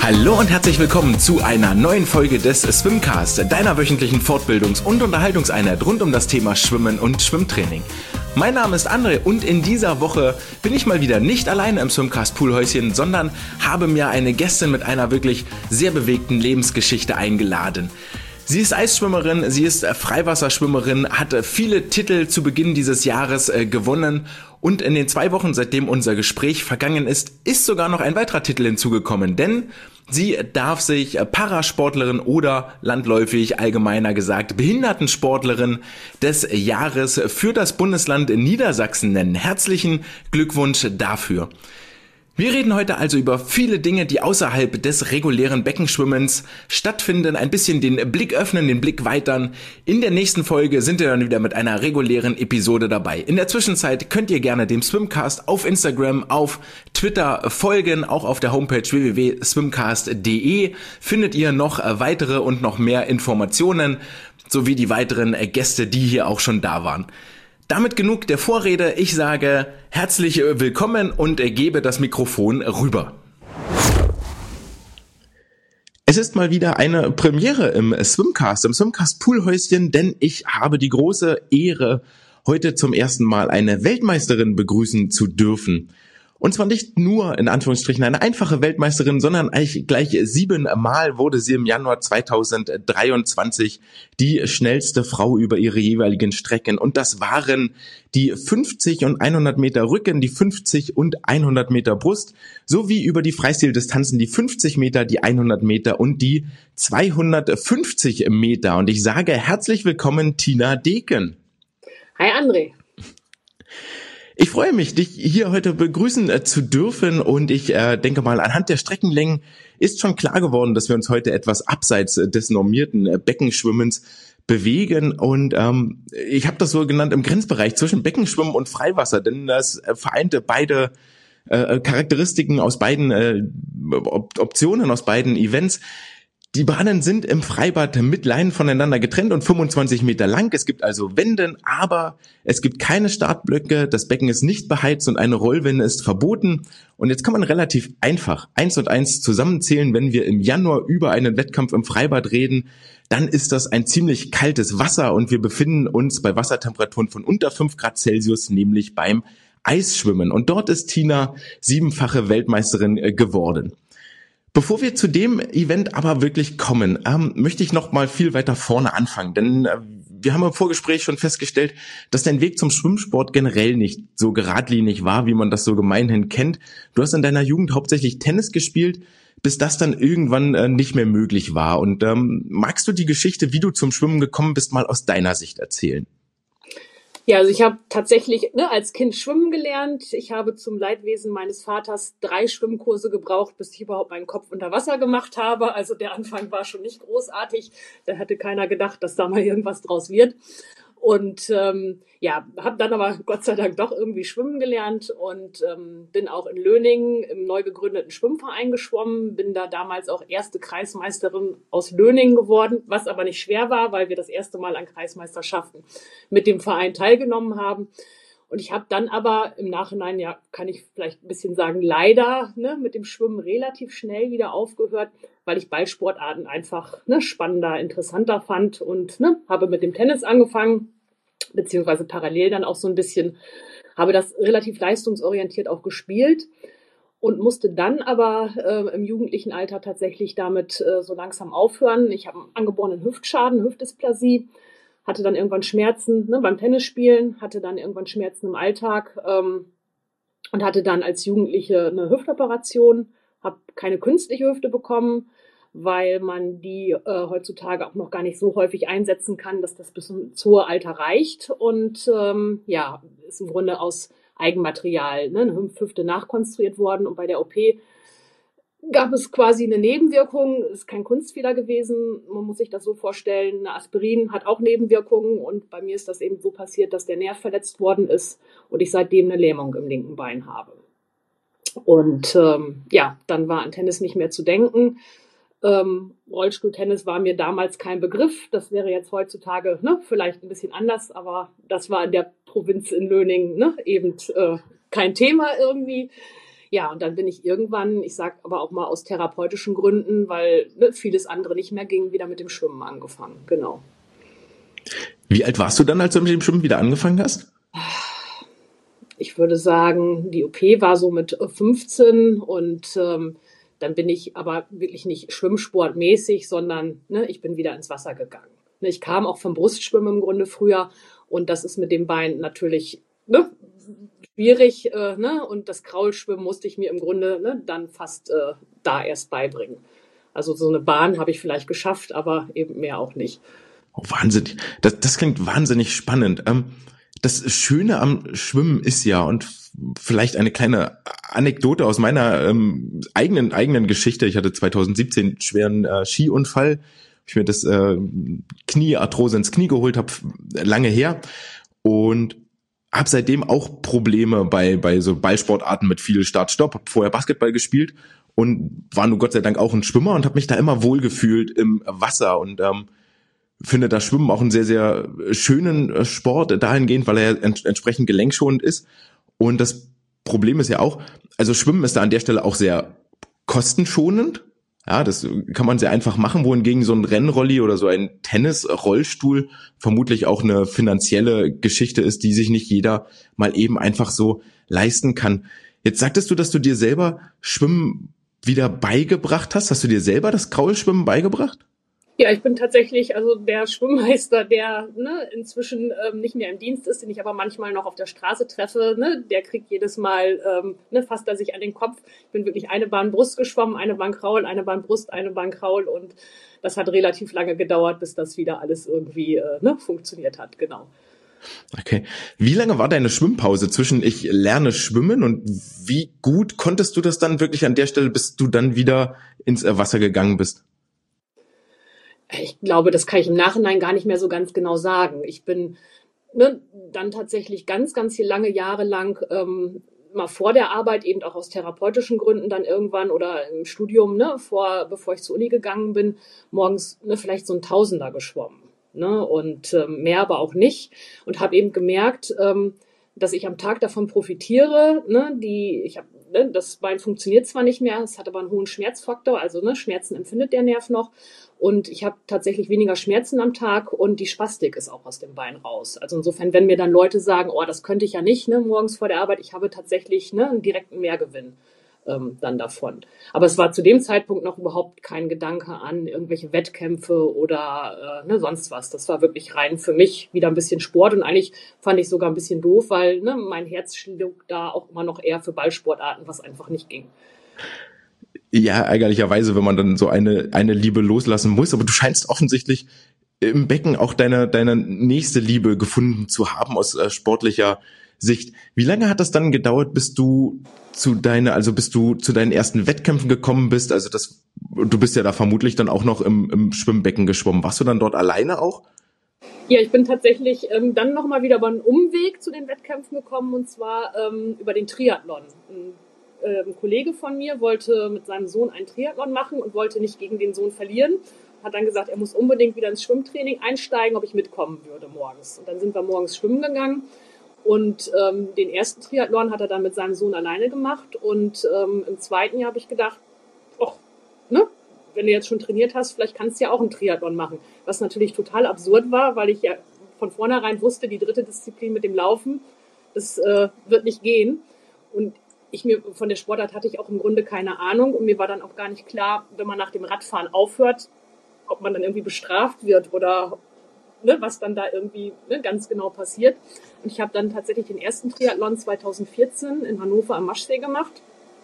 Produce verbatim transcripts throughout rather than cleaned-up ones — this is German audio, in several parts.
Hallo und herzlich willkommen zu einer neuen Folge des Swimcast, deiner wöchentlichen Fortbildungs- und Unterhaltungseinheit rund um das Thema Schwimmen und Schwimmtraining. Mein Name ist André und in dieser Woche bin ich mal wieder nicht alleine im Swimcast Poolhäuschen, sondern habe mir eine Gästin mit einer wirklich sehr bewegten Lebensgeschichte eingeladen. Sie ist Eisschwimmerin, sie ist Freiwasserschwimmerin, hat viele Titel zu Beginn dieses Jahres äh, gewonnen und in den zwei Wochen, seitdem unser Gespräch vergangen ist, ist sogar noch ein weiterer Titel hinzugekommen, denn sie darf sich Parasportlerin oder landläufig allgemeiner gesagt Behindertensportlerin des Jahres für das Bundesland Niedersachsen nennen. Herzlichen Glückwunsch dafür. Wir reden heute also über viele Dinge, die außerhalb des regulären Beckenschwimmens stattfinden, ein bisschen den Blick öffnen, den Blick weitern. In der nächsten Folge sind wir dann wieder mit einer regulären Episode dabei. In der Zwischenzeit könnt ihr gerne dem Swimcast auf Instagram, auf Twitter folgen, auch auf der Homepage w w w punkt swimcast punkt d e findet ihr noch weitere und noch mehr Informationen, sowie die weiteren Gäste, die hier auch schon da waren. Damit genug der Vorrede. Ich sage herzlich willkommen und gebe das Mikrofon rüber. Es ist mal wieder eine Premiere im Swimcast, im Swimcast Poolhäuschen, denn ich habe die große Ehre, heute zum ersten Mal eine Weltmeisterin begrüßen zu dürfen. Und zwar nicht nur in Anführungsstrichen eine einfache Weltmeisterin, sondern eigentlich gleich siebenmal wurde sie im Januar zweitausenddreiundzwanzig die schnellste Frau über ihre jeweiligen Strecken. Und das waren die fünfzig und hundert Meter Rücken, die fünfzig und hundert Meter Brust, sowie über die Freistildistanzen die fünfzig Meter, die hundert Meter und die zweihundertfünfzig Meter. Und ich sage herzlich willkommen, Tina Deken. Hi André. Ich freue mich, dich hier heute begrüßen äh, zu dürfen und ich äh, denke mal, anhand der Streckenlängen ist schon klar geworden, dass wir uns heute etwas abseits äh, des normierten äh, Beckenschwimmens bewegen und ähm, ich habe das so genannt im Grenzbereich zwischen Beckenschwimmen und Freiwasser, denn das äh, vereinte beide äh, Charakteristiken aus beiden äh, Op- Optionen, aus beiden Events. Die Bahnen sind im Freibad mit Leinen voneinander getrennt und fünfundzwanzig Meter lang. Es gibt also Wenden, aber es gibt keine Startblöcke. Das Becken ist nicht beheizt und eine Rollwinde ist verboten. Und jetzt kann man relativ einfach eins und eins zusammenzählen. Wenn wir im Januar über einen Wettkampf im Freibad reden, dann ist das ein ziemlich kaltes Wasser und wir befinden uns bei Wassertemperaturen von unter fünf Grad Celsius, nämlich beim Eisschwimmen. Und dort ist Tina siebenfache Weltmeisterin geworden. Bevor wir zu dem Event aber wirklich kommen, ähm, möchte ich noch mal viel weiter vorne anfangen, denn äh, wir haben im Vorgespräch schon festgestellt, dass dein Weg zum Schwimmsport generell nicht so geradlinig war, wie man das so gemeinhin kennt. Du hast in deiner Jugend hauptsächlich Tennis gespielt, bis das dann irgendwann äh, nicht mehr möglich war. Und ähm, magst du die Geschichte, wie du zum Schwimmen gekommen bist, mal aus deiner Sicht erzählen? Ja, also ich habe tatsächlich ne, als Kind schwimmen gelernt. Ich habe zum Leidwesen meines Vaters drei Schwimmkurse gebraucht, bis ich überhaupt meinen Kopf unter Wasser gemacht habe. Also der Anfang war schon nicht großartig. Da hatte keiner gedacht, dass da mal irgendwas draus wird. Und ähm, ja, habe dann aber Gott sei Dank doch irgendwie schwimmen gelernt und ähm, bin auch in Löningen im neu gegründeten Schwimmverein geschwommen, bin da damals auch erste Kreismeisterin aus Löningen geworden, was aber nicht schwer war, weil wir das erste Mal an Kreismeisterschaften mit dem Verein teilgenommen haben. Und ich habe dann aber im Nachhinein, ja, kann ich vielleicht ein bisschen sagen, leider ne, mit dem Schwimmen relativ schnell wieder aufgehört, weil ich Ballsportarten einfach ne, spannender, interessanter fand und ne, habe mit dem Tennis angefangen, beziehungsweise parallel dann auch so ein bisschen, habe das relativ leistungsorientiert auch gespielt und musste dann aber äh, im jugendlichen Alter tatsächlich damit äh, so langsam aufhören. Ich habe einen angeborenen Hüftschaden, Hüftdysplasie, hatte dann irgendwann Schmerzen ne, beim Tennisspielen, hatte dann irgendwann Schmerzen im Alltag ähm, und hatte dann als Jugendliche eine Hüftoperation, habe keine künstliche Hüfte bekommen, weil man die äh, heutzutage auch noch gar nicht so häufig einsetzen kann, dass das bis ins hohe Alter reicht. Und ähm, ja, ist im Grunde aus Eigenmaterial ne, eine Hüfte nachkonstruiert worden. Und bei der O P gab es quasi eine Nebenwirkung, ist kein Kunstfehler gewesen. Man muss sich das so vorstellen, eine Aspirin hat auch Nebenwirkungen und bei mir ist das eben so passiert, dass der Nerv verletzt worden ist und ich seitdem eine Lähmung im linken Bein habe. Und ähm, ja, dann war an Tennis nicht mehr zu denken. Ähm, Rollstuhltennis war mir damals kein Begriff. Das wäre jetzt heutzutage ne, vielleicht ein bisschen anders, aber das war in der Provinz in Löningen ne, eben äh, kein Thema irgendwie. Ja, und dann bin ich irgendwann, ich sage aber auch mal aus therapeutischen Gründen, weil ne, vieles andere nicht mehr ging, wieder mit dem Schwimmen angefangen. Genau. Wie alt warst du dann, als du mit dem Schwimmen wieder angefangen hast? Ich würde sagen, die O P war so mit fünfzehn und ähm, dann bin ich aber wirklich nicht schwimmsportmäßig, sondern ne, ich bin wieder ins Wasser gegangen. Ne, ich kam auch vom Brustschwimmen im Grunde früher und das ist mit dem Bein natürlich ne, schwierig. Äh, ne, und das Kraulschwimmen musste ich mir im Grunde ne, dann fast äh, da erst beibringen. Also so eine Bahn habe ich vielleicht geschafft, aber eben mehr auch nicht. Oh, wahnsinnig. Das, das klingt wahnsinnig spannend. Ähm, das Schöne am Schwimmen ist ja, und vielleicht eine kleine Anekdote aus meiner ähm, eigenen eigenen Geschichte. Ich hatte zwanzig siebzehn einen schweren äh, Skiunfall. Ich mir das äh, Kniearthrose ins Knie geholt, habe lange her und habe seitdem auch Probleme bei bei so Ballsportarten mit viel Start-Stopp. Habe vorher Basketball gespielt und war nur Gott sei Dank auch ein Schwimmer und habe mich da immer wohlgefühlt im Wasser und ähm, finde das Schwimmen auch einen sehr, sehr schönen Sport dahingehend, weil er ent- entsprechend gelenkschonend ist. Und das Problem ist ja auch, also Schwimmen ist da an der Stelle auch sehr kostenschonend. Ja, das kann man sehr einfach machen, wohingegen so ein Rennrolli oder so ein Tennisrollstuhl vermutlich auch eine finanzielle Geschichte ist, die sich nicht jeder mal eben einfach so leisten kann. Jetzt sagtest du, dass du dir selber Schwimmen wieder beigebracht hast. Hast du dir selber das Kraulschwimmen beigebracht? Ja, ich bin tatsächlich also der Schwimmmeister, der ne, inzwischen ähm, nicht mehr im Dienst ist, den ich aber manchmal noch auf der Straße treffe. Ne, der kriegt jedes Mal, ähm, ne, fasst er sich an den Kopf. Ich bin wirklich eine Bahn Brust geschwommen, eine Bahn Kraul, eine Bahn Brust, eine Bahn Kraul und das hat relativ lange gedauert, bis das wieder alles irgendwie äh, ne, funktioniert hat. Genau. Okay. Wie lange war deine Schwimmpause zwischen ich lerne schwimmen und wie gut konntest du das dann wirklich an der Stelle, bis du dann wieder ins Wasser gegangen bist? Ich glaube, das kann ich im Nachhinein gar nicht mehr so ganz genau sagen. Ich bin ne, dann tatsächlich ganz, ganz hier lange Jahre lang ähm, mal vor der Arbeit, eben auch aus therapeutischen Gründen dann irgendwann oder im Studium, ne, vor, bevor ich zur Uni gegangen bin, morgens ne, vielleicht so ein Tausender geschwommen. Ne, und ähm, mehr aber auch nicht. Und habe eben gemerkt, ähm, dass ich am Tag davon profitiere. Ne, die, ich hab, ne, das Bein funktioniert zwar nicht mehr, es hat aber einen hohen Schmerzfaktor, also ne, Schmerzen empfindet der Nerv noch. Und ich habe tatsächlich weniger Schmerzen am Tag und die Spastik ist auch aus dem Bein raus. Also insofern, wenn mir dann Leute sagen, oh, das könnte ich ja nicht, ne, morgens vor der Arbeit, ich habe tatsächlich ne, einen direkten Mehrgewinn ähm, dann davon. Aber es war zu dem Zeitpunkt noch überhaupt kein Gedanke an irgendwelche Wettkämpfe oder äh, ne, sonst was. Das war wirklich rein für mich wieder ein bisschen Sport und eigentlich fand ich sogar ein bisschen doof, weil ne, mein Herz schlug da auch immer noch eher für Ballsportarten, was einfach nicht ging. Ja, ärgerlicherweise, wenn man dann so eine eine Liebe loslassen muss. Aber du scheinst offensichtlich im Becken auch deine deine nächste Liebe gefunden zu haben aus äh, sportlicher Sicht. Wie lange hat das dann gedauert, bis du zu deiner, also bis du zu deinen ersten Wettkämpfen gekommen bist? Also das, du bist ja da vermutlich dann auch noch im, im Schwimmbecken geschwommen. Warst du dann dort alleine auch? Ja, ich bin tatsächlich ähm, dann nochmal wieder über einen Umweg zu den Wettkämpfen gekommen und zwar ähm, über den Triathlon. Ein, äh, ein Kollege von mir wollte mit seinem Sohn einen Triathlon machen und wollte nicht gegen den Sohn verlieren. Hat dann gesagt, er muss unbedingt wieder ins Schwimmtraining einsteigen, ob ich mitkommen würde morgens. Und dann sind wir morgens schwimmen gegangen. Und ähm, den ersten Triathlon hat er dann mit seinem Sohn alleine gemacht. Und ähm, im zweiten Jahr habe ich gedacht, ach, ne, wenn du jetzt schon trainiert hast, vielleicht kannst du ja auch einen Triathlon machen. Was natürlich total absurd war, weil ich ja von vornherein wusste, die dritte Disziplin mit dem Laufen, das äh, wird nicht gehen. Und ich mir von der Sportart hatte ich auch im Grunde keine Ahnung. Und mir war dann auch gar nicht klar, wenn man nach dem Radfahren aufhört, ob man dann irgendwie bestraft wird oder ne, was dann da irgendwie ne, ganz genau passiert. Und ich habe dann tatsächlich den ersten Triathlon zwanzig vierzehn in Hannover am Maschsee gemacht.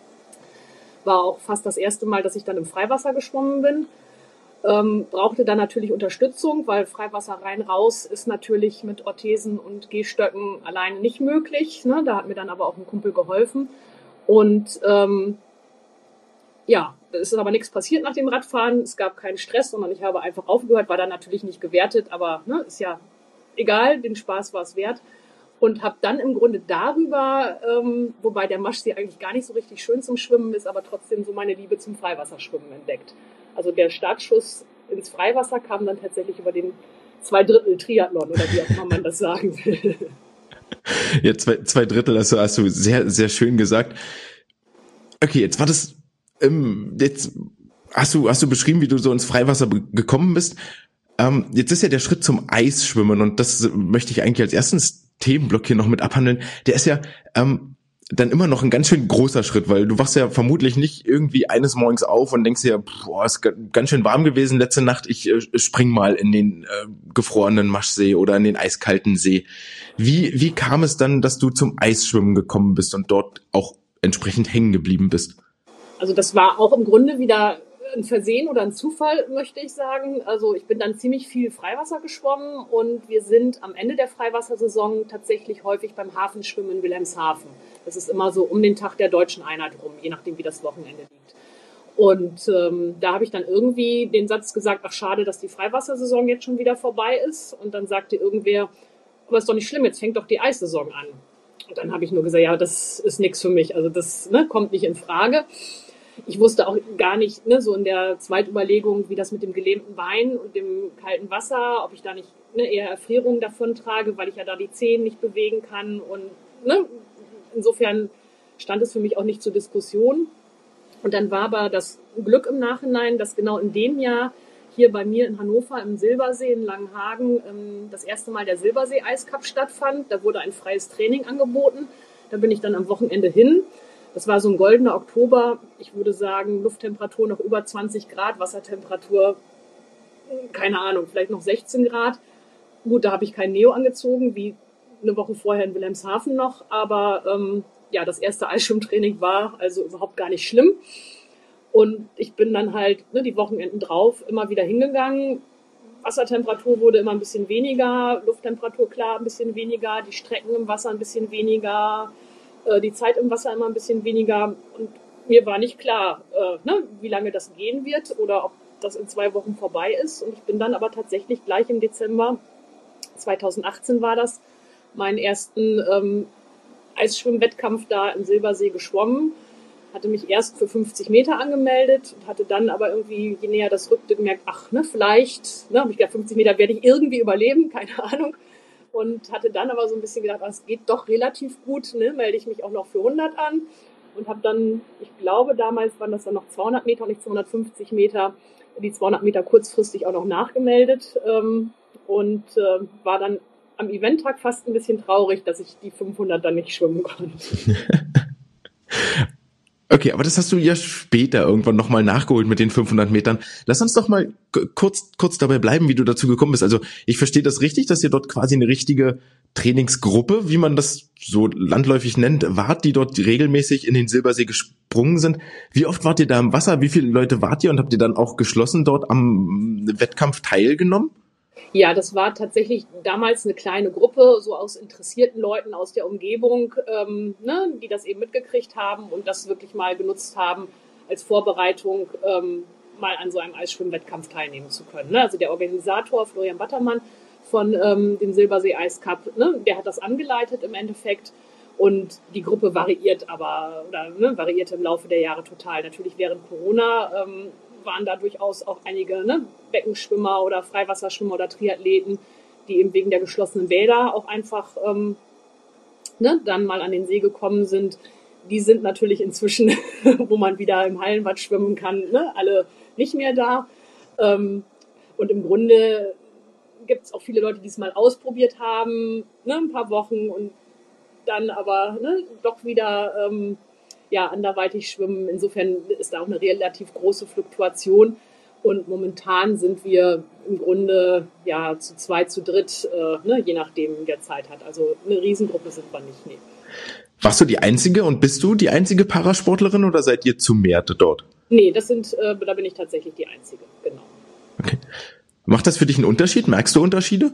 War auch fast das erste Mal, dass ich dann im Freiwasser geschwommen bin. Ähm, brauchte dann natürlich Unterstützung, weil Freiwasser rein raus ist natürlich mit Orthesen und Gehstöcken alleine nicht möglich. Ne? Da hat mir dann aber auch ein Kumpel geholfen. Und ähm, ja, es ist aber nichts passiert nach dem Radfahren. Es gab keinen Stress, sondern ich habe einfach aufgehört, war dann natürlich nicht gewertet, aber ne, ist ja egal, den Spaß war es wert. Und habe dann im Grunde darüber, ähm, wobei der Maschsee eigentlich gar nicht so richtig schön zum Schwimmen ist, aber trotzdem so meine Liebe zum Freiwasserschwimmen entdeckt. Also der Startschuss ins Freiwasser kam dann tatsächlich über den Zweidrittel-Triathlon oder wie auch immer man das sagen will. Ja, zwei, zwei Drittel hast du, hast du sehr, sehr schön gesagt. Okay, jetzt war das, ähm, jetzt hast du, hast du beschrieben, wie du so ins Freiwasser be- gekommen bist. Ähm, jetzt ist ja der Schritt zum Eisschwimmen und das möchte ich eigentlich als ersten Themenblock hier noch mit abhandeln. Der ist ja ähm, dann immer noch ein ganz schön großer Schritt, weil du wachst ja vermutlich nicht irgendwie eines Morgens auf und denkst dir, boah, ist ganz schön warm gewesen letzte Nacht, ich äh, spring mal in den äh, gefrorenen Maschsee oder in den eiskalten See. Wie, wie kam es dann, dass du zum Eisschwimmen gekommen bist und dort auch entsprechend hängen geblieben bist? Also das war auch im Grunde wieder ein Versehen oder ein Zufall, möchte ich sagen. Also ich bin dann ziemlich viel Freiwasser geschwommen und wir sind am Ende der Freiwassersaison tatsächlich häufig beim Hafenschwimmen in Wilhelmshaven. Das ist immer so um den Tag der Deutschen Einheit rum, je nachdem, wie das Wochenende liegt. Und ähm, da habe ich dann irgendwie den Satz gesagt, ach schade, dass die Freiwassersaison jetzt schon wieder vorbei ist. Und dann sagte irgendwer, aber ist doch nicht schlimm, jetzt fängt doch die Eissaison an. Und dann habe ich nur gesagt, ja, das ist nichts für mich. Also das ne, kommt nicht in Frage. Ich wusste auch gar nicht, ne, so in der Zweitüberlegung, wie das mit dem gelähmten Bein und dem kalten Wasser, ob ich da nicht ne, eher Erfrierungen davon trage, weil ich ja da die Zehen nicht bewegen kann. Und ne, insofern stand es für mich auch nicht zur Diskussion. Und dann war aber das Glück im Nachhinein, dass genau in dem Jahr hier bei mir in Hannover im Silbersee in Langenhagen ähm, das erste Mal der Silbersee-Eiscup stattfand. Da wurde ein freies Training angeboten. Da bin ich dann am Wochenende hin. Das war so ein goldener Oktober. Ich würde sagen, Lufttemperatur noch über zwanzig Grad, Wassertemperatur, keine Ahnung, vielleicht noch sechzehn Grad. Gut, da habe ich kein Neo angezogen, wie eine Woche vorher in Wilhelmshaven noch. Aber ähm, ja, das erste Eisschwimmtraining war also überhaupt gar nicht schlimm. Und ich bin dann halt ne, die Wochenenden drauf immer wieder hingegangen. Wassertemperatur wurde immer ein bisschen weniger, Lufttemperatur klar ein bisschen weniger, die Strecken im Wasser ein bisschen weniger, äh, die Zeit im Wasser immer ein bisschen weniger. Und mir war nicht klar, äh, ne, wie lange das gehen wird oder ob das in zwei Wochen vorbei ist. Und ich bin dann aber tatsächlich gleich im Dezember zweitausendachtzehn war das, meinen ersten ähm, Eisschwimmwettkampf da im Silbersee geschwommen. Hatte mich erst für fünfzig Meter angemeldet und hatte dann aber irgendwie, je näher das rückte, gemerkt, ach, ne, vielleicht, ne, habe ich gedacht, fünfzig Meter werde ich irgendwie überleben, keine Ahnung. Und hatte dann aber so ein bisschen gedacht, ach, es geht doch relativ gut, ne, melde ich mich auch noch für hundert an. Und habe dann, ich glaube, damals waren das dann noch zweihundert Meter und nicht zweihundertfünfzig Meter, die zweihundert Meter kurzfristig auch noch nachgemeldet. Ähm, und äh, war dann am Eventtag fast ein bisschen traurig, dass ich die fünfhundert dann nicht schwimmen konnte. Okay, aber das hast du ja später irgendwann nochmal nachgeholt mit den fünfhundert Metern. Lass uns doch mal kurz, kurz dabei bleiben, wie du dazu gekommen bist. Also ich verstehe das richtig, dass ihr dort quasi eine richtige Trainingsgruppe, wie man das so landläufig nennt, wart, die dort regelmäßig in den Silbersee gesprungen sind. Wie oft wart ihr da im Wasser? Wie viele Leute wart ihr und habt ihr dann auch geschlossen dort am Wettkampf teilgenommen? Ja, das war tatsächlich damals eine kleine Gruppe, so aus interessierten Leuten aus der Umgebung, ähm, ne, die das eben mitgekriegt haben und das wirklich mal genutzt haben als Vorbereitung, ähm, mal an so einem Eisschwimmwettkampf teilnehmen zu können. Ne? Also der Organisator Florian Battermann von ähm, dem Silbersee Eiskapp, ne, der hat das angeleitet im Endeffekt. Und die Gruppe variiert aber, oder ne, variierte im Laufe der Jahre total. Natürlich während Corona ähm, waren da durchaus auch einige ne, Beckenschwimmer oder Freiwasserschwimmer oder Triathleten, die eben wegen der geschlossenen Bäder auch einfach ähm, ne, dann mal an den See gekommen sind. Die sind natürlich inzwischen, wo man wieder im Hallenbad schwimmen kann, ne, alle nicht mehr da. Ähm, und im Grunde gibt es auch viele Leute, die es mal ausprobiert haben, ne, ein paar Wochen und dann aber ne, doch wieder ähm, ja, anderweitig schwimmen. Insofern ist da auch eine relativ große Fluktuation. Und momentan sind wir im Grunde ja zu zweit, zu dritt, äh, ne, je nachdem, wer Zeit hat. Also eine Riesengruppe sind wir nicht. Nee. Warst du die Einzige und bist du die einzige Parasportlerin oder seid ihr zu mehrte dort? Nee, das sind, äh, da bin ich tatsächlich die Einzige, genau. Okay. Macht das für dich einen Unterschied? Merkst du Unterschiede?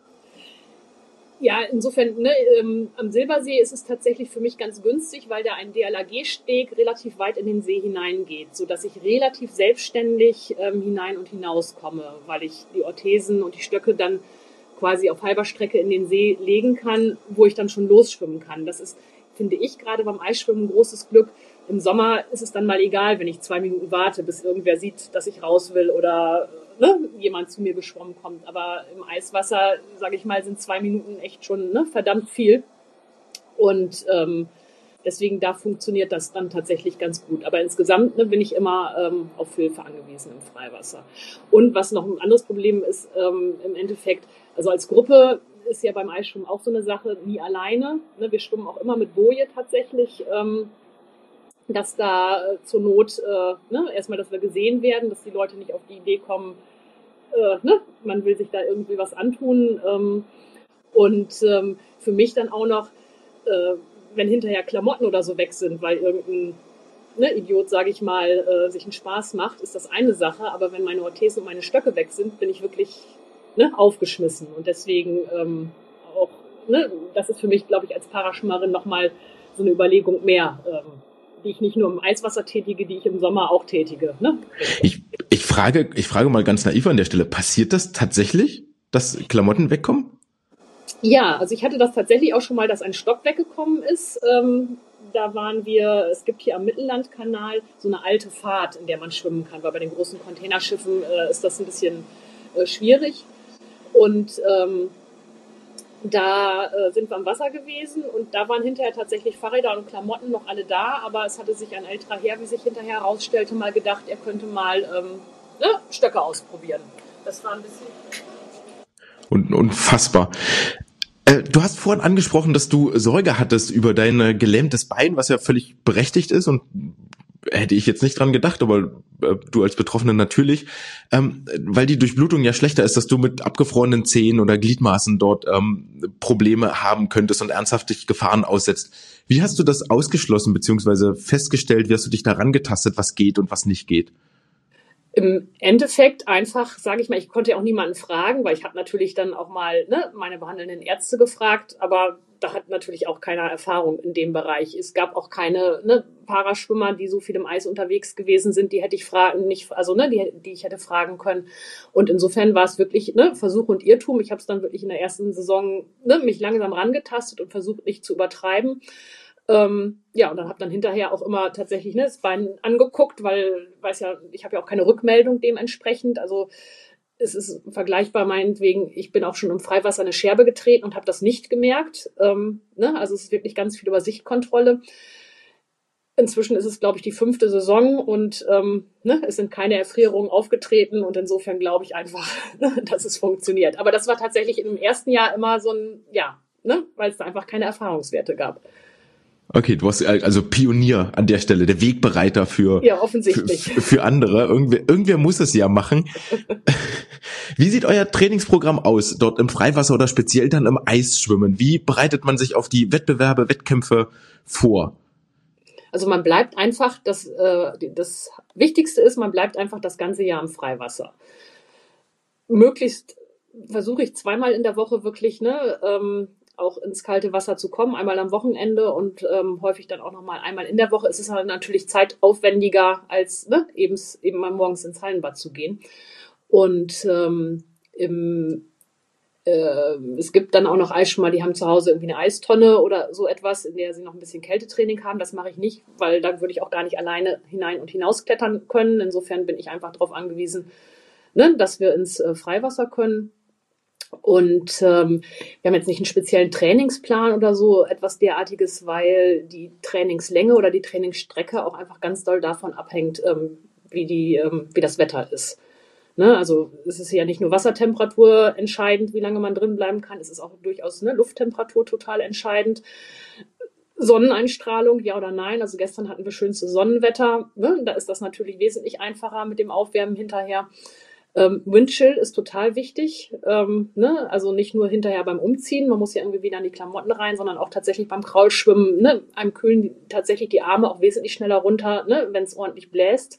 Ja, insofern, ne, ähm, am Silbersee ist es tatsächlich für mich ganz günstig, weil da ein D L R G-Steg relativ weit in den See hineingeht, sodass ich relativ selbstständig ähm, hinein und hinaus komme, weil ich die Orthesen und die Stöcke dann quasi auf halber Strecke in den See legen kann, wo ich dann schon losschwimmen kann. Das ist, finde ich, gerade beim Eisschwimmen ein großes Glück. Im Sommer ist es dann mal egal, wenn ich zwei Minuten warte, bis irgendwer sieht, dass ich raus will oder ne, jemand zu mir geschwommen kommt. Aber im Eiswasser, sage ich mal, sind zwei Minuten echt schon ne, verdammt viel. Und ähm, deswegen da funktioniert das dann tatsächlich ganz gut. Aber insgesamt ne, bin ich immer ähm, auf Hilfe angewiesen im Freiwasser. Und was noch ein anderes Problem ist, ähm, im Endeffekt, also als Gruppe ist ja beim Eisschwimmen auch so eine Sache, nie alleine. Ne? Wir schwimmen auch immer mit Boje tatsächlich, ähm, dass da äh, zur Not äh, ne, erstmal, dass wir gesehen werden, dass die Leute nicht auf die Idee kommen, äh, ne, man will sich da irgendwie was antun. Ähm, und ähm, für mich dann auch noch, äh, wenn hinterher Klamotten oder so weg sind, weil irgendein ne, Idiot, sage ich mal, äh, sich einen Spaß macht, ist das eine Sache. Aber wenn meine Orthesen und meine Stöcke weg sind, bin ich wirklich ne, aufgeschmissen. Und deswegen ähm, auch, ne, das ist für mich, glaube ich, als Paraschwimmerin nochmal so eine Überlegung mehr, ähm, die ich nicht nur im Eiswasser tätige, die ich im Sommer auch tätige. Ne? Ich, ich frage, ich frage mal ganz naiv an der Stelle, passiert das tatsächlich, dass Klamotten wegkommen? Ja, also ich hatte das tatsächlich auch schon mal, dass ein Stock weggekommen ist. Ähm, da waren wir, es gibt hier am Mittellandkanal so eine alte Fahrt, in der man schwimmen kann, weil bei den großen Containerschiffen äh, ist das ein bisschen äh, schwierig. Und ähm, da äh, sind wir am Wasser gewesen und da waren hinterher tatsächlich Fahrräder und Klamotten noch alle da, aber es hatte sich ein älterer Herr, wie sich hinterher herausstellte, mal gedacht, er könnte mal ähm, ne, Stöcke ausprobieren. Das war ein bisschen... Und, unfassbar. Äh, du hast vorhin angesprochen, dass du Sorge hattest über dein äh, gelähmtes Bein, was ja völlig berechtigt ist und hätte ich jetzt nicht dran gedacht, aber äh, du als Betroffene natürlich, ähm, weil die Durchblutung ja schlechter ist, dass du mit abgefrorenen Zehen oder Gliedmaßen dort ähm, Probleme haben könntest und ernsthaft dich Gefahren aussetzt. Wie hast du das ausgeschlossen beziehungsweise festgestellt, wie hast du dich daran getastet, was geht und was nicht geht? Im Endeffekt einfach, sage ich mal, ich konnte ja auch niemanden fragen, weil ich habe natürlich dann auch mal ne, meine behandelnden Ärzte gefragt, aber da hat natürlich auch keiner Erfahrung in dem Bereich. Es gab auch keine ne, Paraschwimmer, die so viel im Eis unterwegs gewesen sind, die hätte ich fragen, nicht, also ne, die, die ich hätte fragen können. Und insofern war es wirklich ne, Versuch und Irrtum. Ich habe es dann wirklich in der ersten Saison ne, mich langsam rangetastet und versucht, nicht zu übertreiben. Ähm, ja, und dann habe dann hinterher auch immer tatsächlich ne, das Bein angeguckt, weil weiß ja, ich habe ja auch keine Rückmeldung dementsprechend. Also es ist vergleichbar meinetwegen, ich bin auch schon im Freiwasser eine Scherbe getreten und habe das nicht gemerkt. Ähm, ne? Also es ist wirklich ganz viel über Sichtkontrolle. Inzwischen ist es, glaube ich, die fünfte Saison und ähm, ne, es sind keine Erfrierungen aufgetreten und insofern glaube ich einfach, dass es funktioniert. Aber das war tatsächlich im ersten Jahr immer so ein, ja, ne, weil es da einfach keine Erfahrungswerte gab. Okay, du warst also Pionier an der Stelle, der Wegbereiter für, ja, offensichtlich. für, für andere. Irgendwer, irgendwer muss es ja machen. Wie sieht euer Trainingsprogramm aus, dort im Freiwasser oder speziell dann im Eisschwimmen? Wie bereitet man sich auf die Wettbewerbe, Wettkämpfe vor? Also man bleibt einfach, das, äh, das Wichtigste ist, man bleibt einfach das ganze Jahr im Freiwasser. Möglichst versuche ich zweimal in der Woche wirklich, ne, ähm, auch ins kalte Wasser zu kommen, einmal am Wochenende und ähm, häufig dann auch nochmal einmal in der Woche. Es ist halt natürlich zeitaufwendiger, als ne, eben, eben mal morgens ins Hallenbad zu gehen. Und ähm, im, äh, es gibt dann auch noch Eisschwimmer, die haben zu Hause irgendwie eine Eistonne oder so etwas, in der sie noch ein bisschen Kältetraining haben. Das mache ich nicht, weil dann würde ich auch gar nicht alleine hinein und hinausklettern können. Insofern bin ich einfach darauf angewiesen, ne, dass wir ins äh, Freiwasser können. Und ähm, wir haben jetzt nicht einen speziellen Trainingsplan oder so etwas derartiges, weil die Trainingslänge oder die Trainingsstrecke auch einfach ganz doll davon abhängt, ähm, wie die, ähm, wie das Wetter ist. Ne? Also es ist ja nicht nur Wassertemperatur entscheidend, wie lange man drin bleiben kann, es ist auch durchaus ne, Lufttemperatur total entscheidend. Sonneneinstrahlung, ja oder nein. Also gestern hatten wir schönstes Sonnenwetter. Ne? Da ist das natürlich wesentlich einfacher mit dem Aufwärmen hinterher. Ähm, Windchill ist total wichtig, ähm, ne? Also nicht nur hinterher beim Umziehen, man muss ja irgendwie wieder in die Klamotten rein, sondern auch tatsächlich beim Kraulschwimmen, ne? Einem kühlen die, tatsächlich die Arme auch wesentlich schneller runter, ne? Wenn es ordentlich bläst.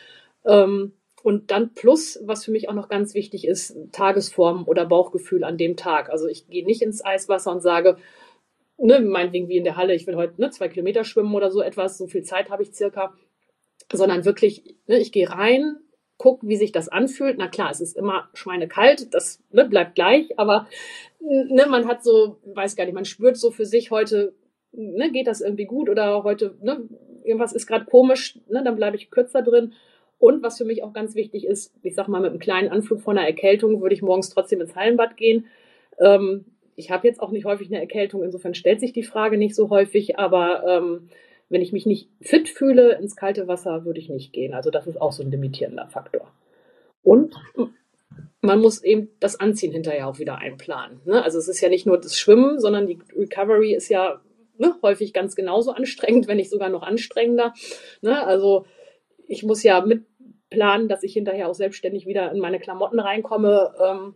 Ähm, und dann plus, was für mich auch noch ganz wichtig ist, Tagesform oder Bauchgefühl an dem Tag. Also ich gehe nicht ins Eiswasser und sage, ne, meinetwegen wie in der Halle, ich will heute ne, zwei Kilometer schwimmen oder so etwas, so viel Zeit habe ich circa, sondern wirklich, ne, ich gehe rein, guck, wie sich das anfühlt. Na klar, es ist immer schweinekalt, das ne, bleibt gleich, aber ne, man hat so, weiß gar nicht, man spürt so für sich heute, ne, geht das irgendwie gut oder heute, ne, irgendwas ist gerade komisch, ne, dann bleibe ich kürzer drin. Und was für mich auch ganz wichtig ist, ich sag mal, mit einem kleinen Anflug von einer Erkältung würde ich morgens trotzdem ins Hallenbad gehen. Ähm, ich habe jetzt auch nicht häufig eine Erkältung, insofern stellt sich die Frage nicht so häufig, aber ähm, wenn ich mich nicht fit fühle, ins kalte Wasser würde ich nicht gehen. Also das ist auch so ein limitierender Faktor. Und man muss eben das Anziehen hinterher auch wieder einplanen. Ne? Also es ist ja nicht nur das Schwimmen, sondern die Recovery ist ja ne, häufig ganz genauso anstrengend, wenn nicht sogar noch anstrengender. Ne? Also ich muss ja mitplanen, dass ich hinterher auch selbstständig wieder in meine Klamotten reinkomme ähm,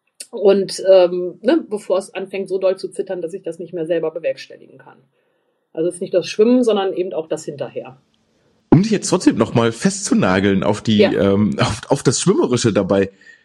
und ähm, ne, bevor es anfängt so doll zu zittern, dass ich das nicht mehr selber bewerkstelligen kann. Also es ist nicht das Schwimmen, sondern eben auch das hinterher. Um dich jetzt trotzdem nochmal festzunageln auf die, ja. ähm, auf, auf das Schwimmerische dabei.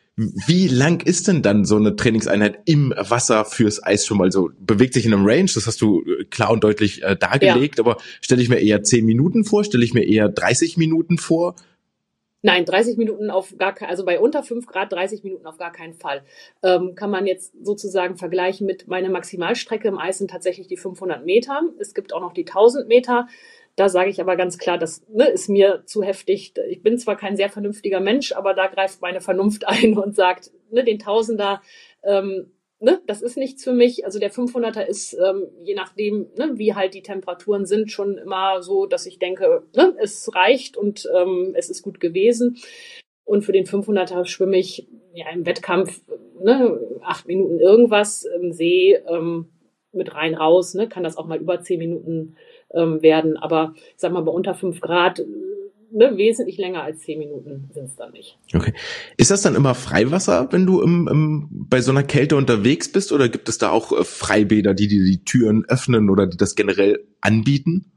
Wie lang ist denn dann so eine Trainingseinheit im Wasser fürs Eisschwimmen? Also bewegt sich in einem Range, das hast du klar und deutlich äh, dargelegt, ja. Aber stelle ich mir eher zehn Minuten vor, stelle ich mir eher dreißig Minuten vor? Nein, dreißig Minuten auf gar keinen, also bei unter fünf Grad dreißig Minuten auf gar keinen Fall. Ähm, kann man jetzt sozusagen vergleichen mit meiner Maximalstrecke im Eis sind tatsächlich die fünfhundert Meter. Es gibt auch noch die tausend Meter. Da sage ich aber ganz klar, das ne, ist mir zu heftig. Ich bin zwar kein sehr vernünftiger Mensch, aber da greift meine Vernunft ein und sagt, ne, den Tausender, ähm, ne, das ist nichts für mich. Also der fünfhunderter ist, ähm, je nachdem, ne, wie halt die Temperaturen sind, schon immer so, dass ich denke, ne, es reicht und ähm, es ist gut gewesen. Und für den fünfhunderter schwimme ich ja im Wettkampf ne, acht Minuten irgendwas im See ähm, mit rein raus. Ne, kann das auch mal über zehn Minuten ähm, werden. Aber ich sag mal, bei unter fünf Grad ne, wesentlich länger als zehn Minuten sind es dann nicht. Okay. Ist das dann immer Freiwasser, wenn du im, im, bei so einer Kälte unterwegs bist? Oder gibt es da auch äh, Freibäder, die dir die Türen öffnen oder die das generell anbieten?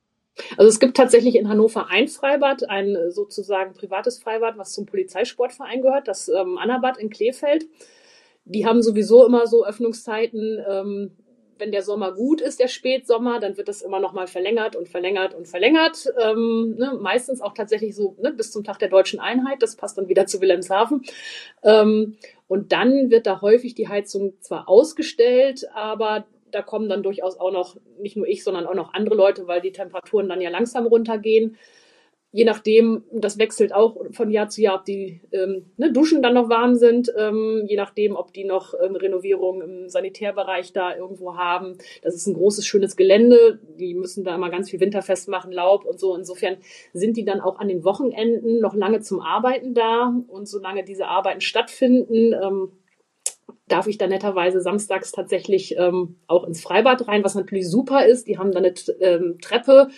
Also es gibt tatsächlich in Hannover ein Freibad, ein sozusagen privates Freibad, was zum Polizeisportverein gehört, das ähm, Annabad in Kleefeld. Die haben sowieso immer so Öffnungszeiten, ähm, wenn der Sommer gut ist, der Spätsommer, dann wird das immer noch mal verlängert und verlängert und verlängert. Ähm, ne, meistens auch tatsächlich so ne, bis zum Tag der Deutschen Einheit. Das passt dann wieder zu Wilhelmshaven. Ähm, und dann wird da häufig die Heizung zwar ausgestellt, aber da kommen dann durchaus auch noch, nicht nur ich, sondern auch noch andere Leute, weil die Temperaturen dann ja langsam runtergehen. Je nachdem, das wechselt auch von Jahr zu Jahr, ob die ähm, ne, Duschen dann noch warm sind, ähm, je nachdem, ob die noch ähm, Renovierungen im Sanitärbereich da irgendwo haben. Das ist ein großes, schönes Gelände. Die müssen da immer ganz viel winterfest machen, Laub und so. Insofern sind die dann auch an den Wochenenden noch lange zum Arbeiten da. Und solange diese Arbeiten stattfinden, ähm, darf ich da netterweise samstags tatsächlich ähm, auch ins Freibad rein, was natürlich super ist. Die haben da eine ähm, Treppe,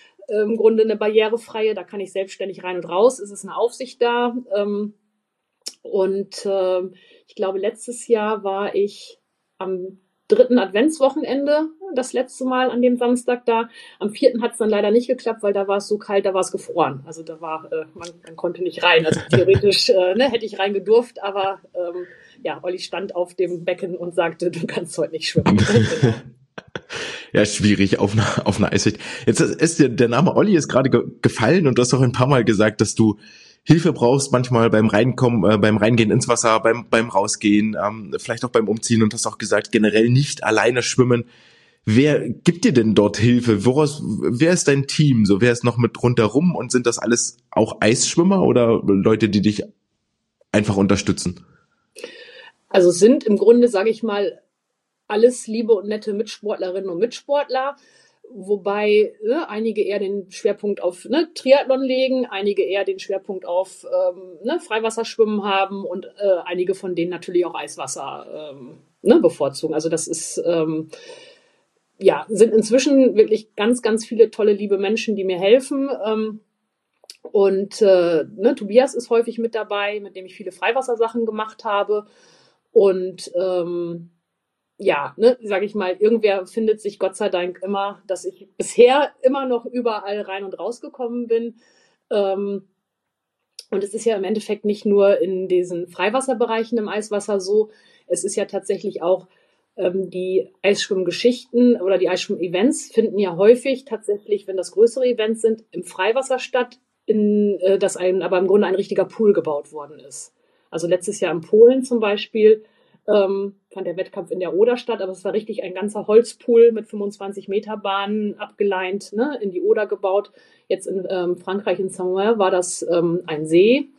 im Grunde eine barrierefreie, da kann ich selbstständig rein und raus, es ist eine Aufsicht da. Ähm, und äh, ich glaube, letztes Jahr war ich am dritten Adventswochenende das letzte Mal an dem Samstag da. Am vierten hat es dann leider nicht geklappt, weil da war es so kalt, da war es gefroren. Also da war, äh, man, man konnte nicht rein. Also theoretisch äh, ne, hätte ich rein gedurft, aber ähm, ja, Olli stand auf dem Becken und sagte, du kannst heute nicht schwimmen. Ja, schwierig auf einer auf einer Eisschicht. Jetzt ist dir der Name Olli ist gerade ge- gefallen und du hast auch ein paar Mal gesagt, dass du Hilfe brauchst manchmal beim Reinkommen, äh, beim Reingehen ins Wasser, beim beim Rausgehen, ähm, vielleicht auch beim Umziehen und hast auch gesagt, generell nicht alleine schwimmen. Wer gibt dir denn dort Hilfe? Woraus, wer ist dein Team? So, wer ist noch mit rundherum und sind das alles auch Eisschwimmer oder Leute, die dich einfach unterstützen? Also sind im Grunde, sage ich mal, alles liebe und nette Mitsportlerinnen und Mitsportler, wobei ne, einige eher den Schwerpunkt auf ne, Triathlon legen, einige eher den Schwerpunkt auf ähm, ne, Freiwasserschwimmen haben und äh, einige von denen natürlich auch Eiswasser ähm, ne, bevorzugen. Also das ist ähm, ja sind inzwischen wirklich ganz, ganz viele tolle liebe Menschen, die mir helfen. Ähm, und äh, ne, Tobias ist häufig mit dabei, mit dem ich viele Freiwassersachen gemacht habe und ähm, ja, ne, sage ich mal, irgendwer findet sich Gott sei Dank immer, dass ich bisher immer noch überall rein und rausgekommen bin. Ähm, und es ist ja im Endeffekt nicht nur in diesen Freiwasserbereichen im Eiswasser so, es ist ja tatsächlich auch ähm, die Eisschwimmgeschichten oder die Eisschwimm-Events finden ja häufig tatsächlich, wenn das größere Events sind, im Freiwasser statt, in äh, das ein, aber im Grunde ein richtiger Pool gebaut worden ist. Also letztes Jahr in Polen zum Beispiel Ähm, fand der Wettkampf in der Oder statt, aber es war richtig ein ganzer Holzpool mit fünfundzwanzig Meter Bahnen abgeleint, ne, in die Oder gebaut. Jetzt in ähm, Frankreich, in Saint-Ouen, war das ähm, ein See,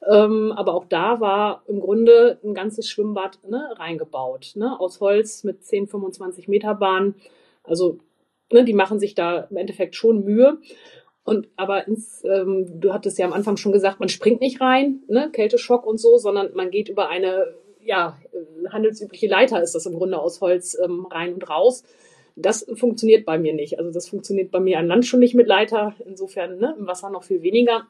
Ähm, aber auch da war im Grunde ein ganzes Schwimmbad, ne, reingebaut, ne, aus Holz mit zehn, fünfundzwanzig Meter Bahn. Also, ne, die machen sich da im Endeffekt schon Mühe. Und aber ins, ähm, du hattest ja am Anfang schon gesagt, man springt nicht rein, ne, Kälteschock und so, sondern man geht über eine, ja, handelsübliche Leiter, ist das im Grunde aus Holz, ähm, rein und raus. Das funktioniert bei mir nicht. Also das funktioniert bei mir an Land schon nicht mit Leiter. Insofern, ne, im Wasser noch viel weniger.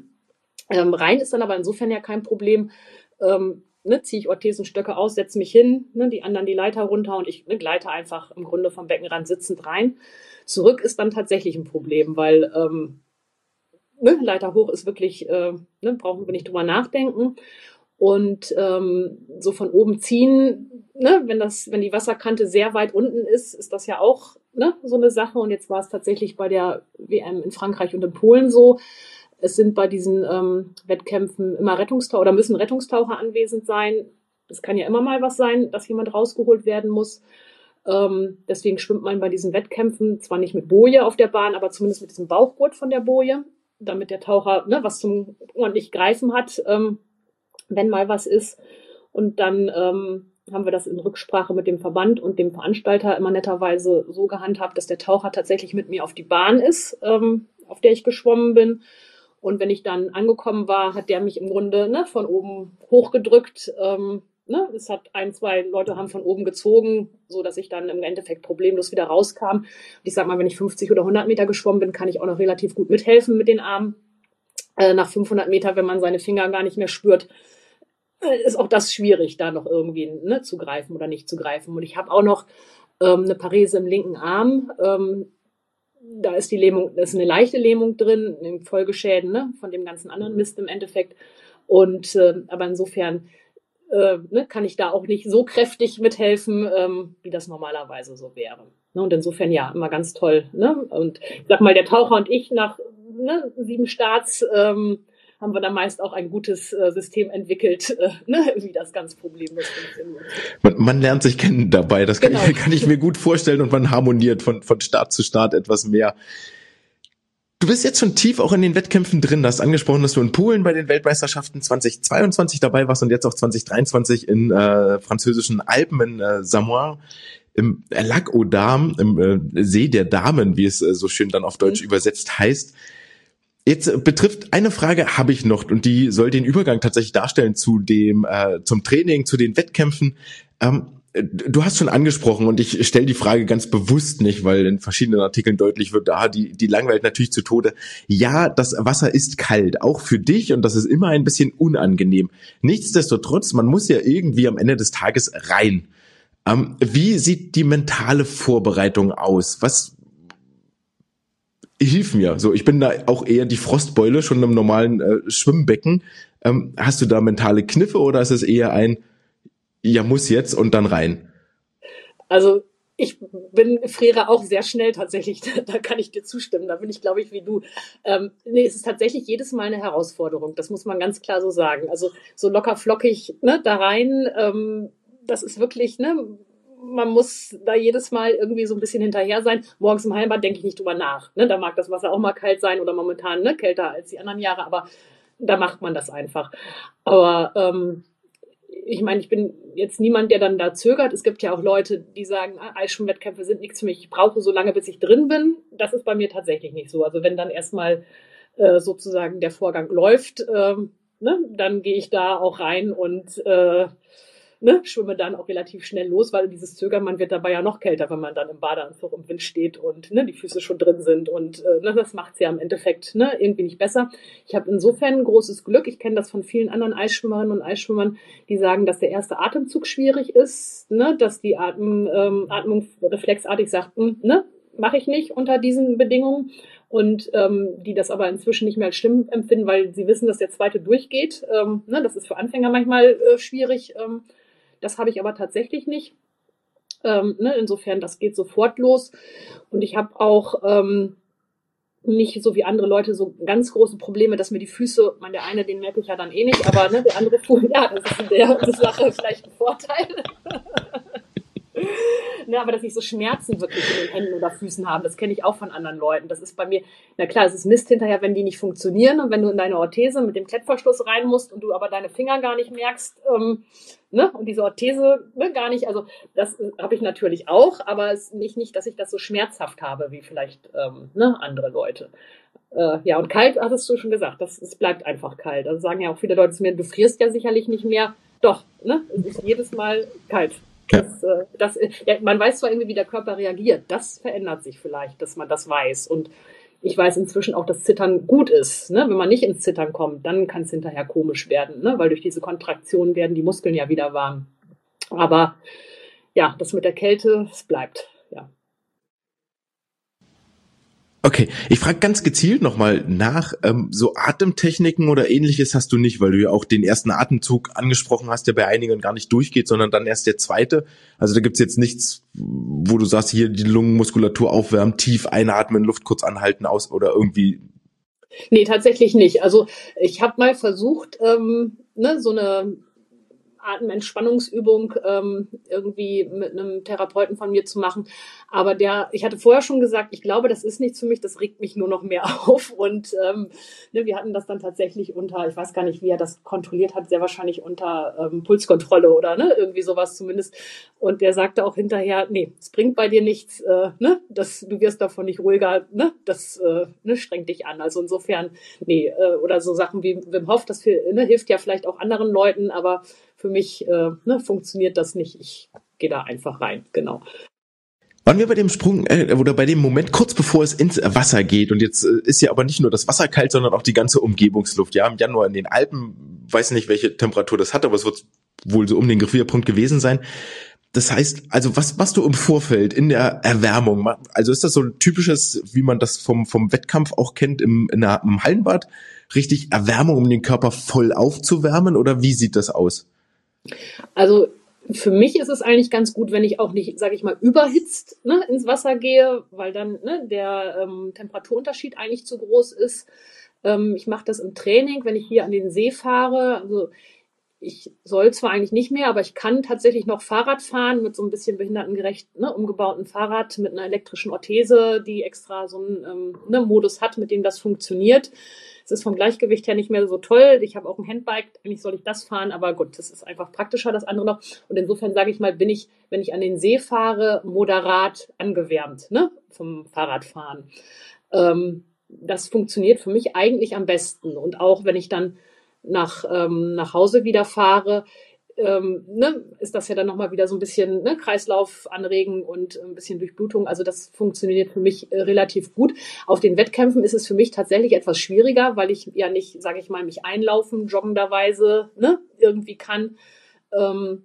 Ähm, rein ist dann aber insofern ja kein Problem. Ähm, ne, ziehe ich Orthesenstöcke aus, setze mich hin, ne, die anderen die Leiter runter und ich ne, gleite einfach im Grunde vom Beckenrand sitzend rein. Zurück ist dann tatsächlich ein Problem, weil ähm, ne, Leiter hoch ist wirklich, äh, ne, brauchen wir nicht drüber nachdenken. Und ähm, so von oben ziehen, ne, wenn das, wenn die Wasserkante sehr weit unten ist, ist das ja auch ne, so eine Sache. Und jetzt war es tatsächlich bei der W M in Frankreich und in Polen so. Es sind bei diesen ähm, Wettkämpfen immer Rettungstaucher oder müssen Rettungstaucher anwesend sein. Es kann ja immer mal was sein, dass jemand rausgeholt werden muss. Ähm, deswegen schwimmt man bei diesen Wettkämpfen zwar nicht mit Boje auf der Bahn, aber zumindest mit diesem Bauchgurt von der Boje, damit der Taucher ne, was zum ordentlich Greifen hat, ähm, wenn mal was ist. Und dann ähm, haben wir das in Rücksprache mit dem Verband und dem Veranstalter immer netterweise so gehandhabt, dass der Taucher tatsächlich mit mir auf die Bahn ist, ähm, auf der ich geschwommen bin. Und wenn ich dann angekommen war, hat der mich im Grunde ne, von oben hochgedrückt. Ähm, ne, es hat ein, zwei Leute haben von oben gezogen, so dass ich dann im Endeffekt problemlos wieder rauskam. Und ich sag mal, wenn ich fünfzig oder hundert Meter geschwommen bin, kann ich auch noch relativ gut mithelfen mit den Armen. Äh, nach fünfhundert Meter, wenn man seine Finger gar nicht mehr spürt, äh, ist auch das schwierig, da noch irgendwie ne, zu greifen oder nicht zu greifen. Und ich habe auch noch ähm, eine Parese im linken Arm. Ähm, Da ist die Lähmung, da ist eine leichte Lähmung drin, Folgeschäden ne, von dem ganzen anderen Mist im Endeffekt. Und äh, aber insofern äh, ne, kann ich da auch nicht so kräftig mithelfen, ähm, wie das normalerweise so wäre. Ne, und insofern ja, immer ganz toll. Ne? Und ich sag mal, der Taucher und ich nach ne, sieben Starts ähm, haben wir da meist auch ein gutes äh, System entwickelt, äh, ne, wie das ganz problemlos funktioniert. Man, man lernt sich kennen dabei, das kann, Genau. ich, kann ich mir gut vorstellen und man harmoniert von, von Start zu Start etwas mehr. Du bist jetzt schon tief auch in den Wettkämpfen drin. Du hast angesprochen, dass du in Polen bei den Weltmeisterschaften zwanzig zweiundzwanzig dabei warst und jetzt auch zwanzig dreiundzwanzig in äh, französischen Alpen in äh, Samoin im Lac aux Dames, im äh, See der Damen, wie es äh, so schön dann auf Deutsch mhm. übersetzt heißt. Jetzt betrifft eine Frage habe ich noch und die soll den Übergang tatsächlich darstellen zu dem äh, zum Training, zu den Wettkämpfen. Ähm, du hast schon angesprochen und ich stelle die Frage ganz bewusst nicht, weil in verschiedenen Artikeln deutlich wird, ah, die die langweilt natürlich zu Tode. Ja, das Wasser ist kalt, auch für dich und das ist immer ein bisschen unangenehm. Nichtsdestotrotz, man muss ja irgendwie am Ende des Tages rein. Ähm, wie sieht die mentale Vorbereitung aus? Was Hilf mir. So, ich bin da auch eher die Frostbeule schon im normalen äh, Schwimmbecken. Ähm, hast du da mentale Kniffe oder ist es eher ein, ja, muss jetzt und dann rein? Also ich bin friere auch sehr schnell tatsächlich. Da kann ich dir zustimmen. Da bin ich, glaube ich, wie du. Ähm, nee, es ist tatsächlich jedes Mal eine Herausforderung. Das muss man ganz klar so sagen. Also so locker flockig ne, da rein. Ähm, das ist wirklich ne. Man muss da jedes Mal irgendwie so ein bisschen hinterher sein. Morgens im Hallenbad denke ich nicht drüber nach. Ne? Da mag das Wasser auch mal kalt sein oder momentan ne, kälter als die anderen Jahre, aber da macht man das einfach. Aber ähm, ich meine, ich bin jetzt niemand, der dann da zögert. Es gibt ja auch Leute, die sagen, ah, Eisschwimmwettkämpfe sind nichts für mich. Ich brauche so lange, bis ich drin bin. Das ist bei mir tatsächlich nicht so. Also wenn dann erstmal äh, sozusagen der Vorgang läuft, äh, ne, dann gehe ich da auch rein und äh, Ne, schwimme dann auch relativ schnell los, weil dieses Zögern, man wird dabei ja noch kälter, wenn man dann im Badeanzug im Wind steht und ne, die Füße schon drin sind und äh, ne, das macht's ja im Endeffekt ne, irgendwie nicht besser. Ich habe insofern ein großes Glück, ich kenne das von vielen anderen Eisschwimmerinnen und Eisschwimmern, die sagen, dass der erste Atemzug schwierig ist, ne, dass die Atmen, ähm, Atmung reflexartig sagt, ne, mache ich nicht unter diesen Bedingungen und ähm, die das aber inzwischen nicht mehr als schlimm empfinden, weil sie wissen, dass der zweite durchgeht. Ähm, ne, das ist für Anfänger manchmal äh, schwierig, ähm, das habe ich aber tatsächlich nicht. Ähm, ne, insofern, das geht sofort los. Und ich habe auch ähm, nicht so wie andere Leute so ganz große Probleme, dass mir die Füße, man der eine, den merke ich ja dann eh nicht, aber ne, der andere Fuß, ja, das ist in der Sache vielleicht ein Vorteil. ne, aber dass ich so Schmerzen wirklich in den Händen oder Füßen habe, das kenne ich auch von anderen Leuten. Das ist bei mir, na klar, es ist Mist hinterher, wenn die nicht funktionieren und wenn du in deine Orthese mit dem Klettverschluss rein musst und du aber deine Finger gar nicht merkst, ähm, ne, und diese Orthese ne, gar nicht, also das äh, habe ich natürlich auch, aber es ist nicht, nicht, dass ich das so schmerzhaft habe, wie vielleicht ähm, ne, andere Leute. Äh, ja, und kalt, hattest du schon gesagt, das, es bleibt einfach kalt. Also sagen ja auch viele Leute zu mir, du frierst ja sicherlich nicht mehr. Doch, ne, es ist jedes Mal kalt. Ja. Das, äh, das, ja, man weiß zwar irgendwie, wie der Körper reagiert. Das verändert sich vielleicht, dass man das weiß. Und ich weiß inzwischen auch, dass Zittern gut ist. Ne? Wenn man nicht ins Zittern kommt, dann kann es hinterher komisch werden, ne? Weil durch diese Kontraktion werden die Muskeln ja wieder warm. Aber ja, das mit der Kälte, es bleibt. Ja. Okay, ich frage ganz gezielt nochmal nach, ähm, so Atemtechniken oder ähnliches hast du nicht, weil du ja auch den ersten Atemzug angesprochen hast, der bei einigen gar nicht durchgeht, sondern dann erst der zweite. Also da gibt's jetzt nichts, wo du sagst, hier die Lungenmuskulatur aufwärmen, tief einatmen, Luft kurz anhalten, aus oder irgendwie. Nee, tatsächlich nicht. Also ich habe mal versucht, ähm, ne, so eine Atementspannungsübung ähm, irgendwie mit einem Therapeuten von mir zu machen. Aber der, ich hatte vorher schon gesagt, ich glaube, das ist nichts für mich, das regt mich nur noch mehr auf. Und ähm, ne, wir hatten das dann tatsächlich unter, ich weiß gar nicht, wie er das kontrolliert hat, sehr wahrscheinlich unter ähm, Pulskontrolle oder ne, irgendwie sowas zumindest. Und der sagte auch hinterher, nee, es bringt bei dir nichts, äh, ne, das, du wirst davon nicht ruhiger, ne, das äh, ne, strengt dich an. Also insofern, nee, äh, oder so Sachen wie Wim Hof, das für, ne, hilft ja vielleicht auch anderen Leuten, aber für mich äh, ne, funktioniert das nicht. Ich gehe da einfach rein, genau. Waren wir bei dem Sprung äh, oder bei dem Moment kurz bevor es ins Wasser geht und jetzt äh, ist ja aber nicht nur das Wasser kalt, sondern auch die ganze Umgebungsluft. Ja, im Januar in den Alpen, weiß nicht, welche Temperatur das hat, aber es wird wohl so um den Gefrierpunkt gewesen sein. Das heißt, also was was du im Vorfeld in der Erwärmung, also ist das so ein typisches, wie man das vom vom Wettkampf auch kennt im, in der, im Hallenbad, richtig Erwärmung, um den Körper voll aufzuwärmen oder wie sieht das aus? Also für mich ist es eigentlich ganz gut, wenn ich auch nicht, sage ich mal, überhitzt ne, ins Wasser gehe, weil dann ne, der ähm, Temperaturunterschied eigentlich zu groß ist. Ähm, ich mache das im Training, wenn ich hier an den See fahre. Also ich soll zwar eigentlich nicht mehr, aber ich kann tatsächlich noch Fahrrad fahren mit so ein bisschen behindertengerecht ne, umgebauten Fahrrad mit einer elektrischen Orthese, die extra so einen ähm, ne, Modus hat, mit dem das funktioniert. Es ist vom Gleichgewicht her nicht mehr so toll. Ich habe auch ein Handbike, eigentlich soll ich das fahren, aber gut, das ist einfach praktischer, das andere noch. Und insofern sage ich mal, bin ich, wenn ich an den See fahre, moderat angewärmt ne, vom Fahrradfahren. Ähm, das funktioniert für mich eigentlich am besten. Und auch wenn ich dann nach, ähm, nach Hause wieder fahre, ähm, ne, ist das ja dann nochmal wieder so ein bisschen ne, Kreislauf anregen und ein bisschen Durchblutung. Also das funktioniert für mich äh, relativ gut. Auf den Wettkämpfen ist es für mich tatsächlich etwas schwieriger, weil ich ja nicht, sage ich mal, mich einlaufen, joggenderweise ne, irgendwie kann. Ähm,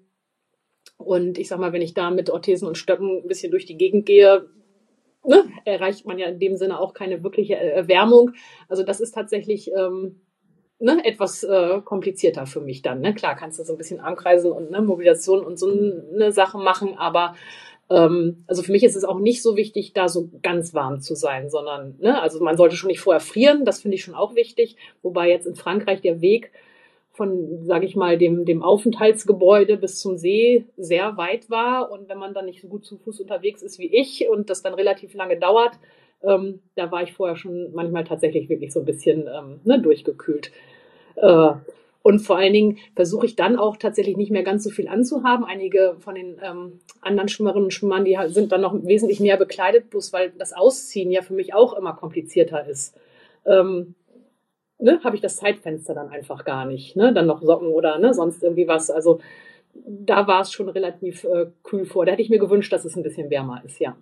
und ich sag mal, wenn ich da mit Orthesen und Stöcken ein bisschen durch die Gegend gehe, ne, erreicht man ja in dem Sinne auch keine wirkliche Erwärmung. Also das ist tatsächlich ähm, Ne, etwas äh, komplizierter für mich dann. Ne? Klar kannst du so ein bisschen Armkreisen und ne, Mobilisation und so eine Sache machen, aber ähm, also für mich ist es auch nicht so wichtig, da so ganz warm zu sein, sondern ne, also man sollte schon nicht vorher frieren, das finde ich schon auch wichtig, wobei jetzt in Frankreich der Weg von, sage ich mal, dem, dem Aufenthaltsgebäude bis zum See sehr weit war und wenn man dann nicht so gut zu Fuß unterwegs ist wie ich und das dann relativ lange dauert, Ähm, da war ich vorher schon manchmal tatsächlich wirklich so ein bisschen ähm, ne, durchgekühlt. Äh, und vor allen Dingen versuche ich dann auch tatsächlich nicht mehr ganz so viel anzuhaben. Einige von den ähm, anderen Schwimmerinnen und Schwimmern, die sind dann noch wesentlich mehr bekleidet, bloß weil das Ausziehen ja für mich auch immer komplizierter ist. Ähm, ne, habe ich das Zeitfenster dann einfach gar nicht. Ne? Dann noch Socken oder ne, sonst irgendwie was. Also da war es schon relativ äh, kühl vor. Da hätte ich mir gewünscht, dass es ein bisschen wärmer ist, ja.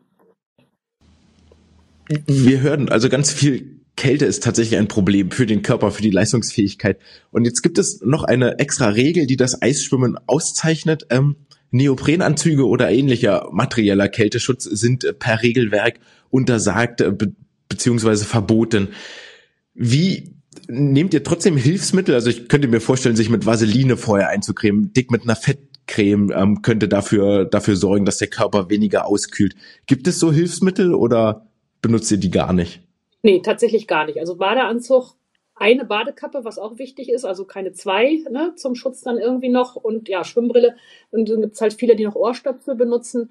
Wir hören, also ganz viel Kälte ist tatsächlich ein Problem für den Körper, für die Leistungsfähigkeit. Und jetzt gibt es noch eine extra Regel, die das Eisschwimmen auszeichnet. Ähm, Neoprenanzüge oder ähnlicher materieller Kälteschutz sind per Regelwerk untersagt be- beziehungsweise verboten. Wie nehmt ihr trotzdem Hilfsmittel? Also ich könnte mir vorstellen, sich mit Vaseline vorher einzucremen, dick mit einer Fettcreme ähm, könnte dafür dafür sorgen, dass der Körper weniger auskühlt. Gibt es so Hilfsmittel oder benutzt ihr die gar nicht? Nee, tatsächlich gar nicht. Also Badeanzug, eine Badekappe, was auch wichtig ist, also keine zwei, ne, zum Schutz dann irgendwie noch und ja, Schwimmbrille. Und dann gibt's halt viele, die noch Ohrstöpsel benutzen.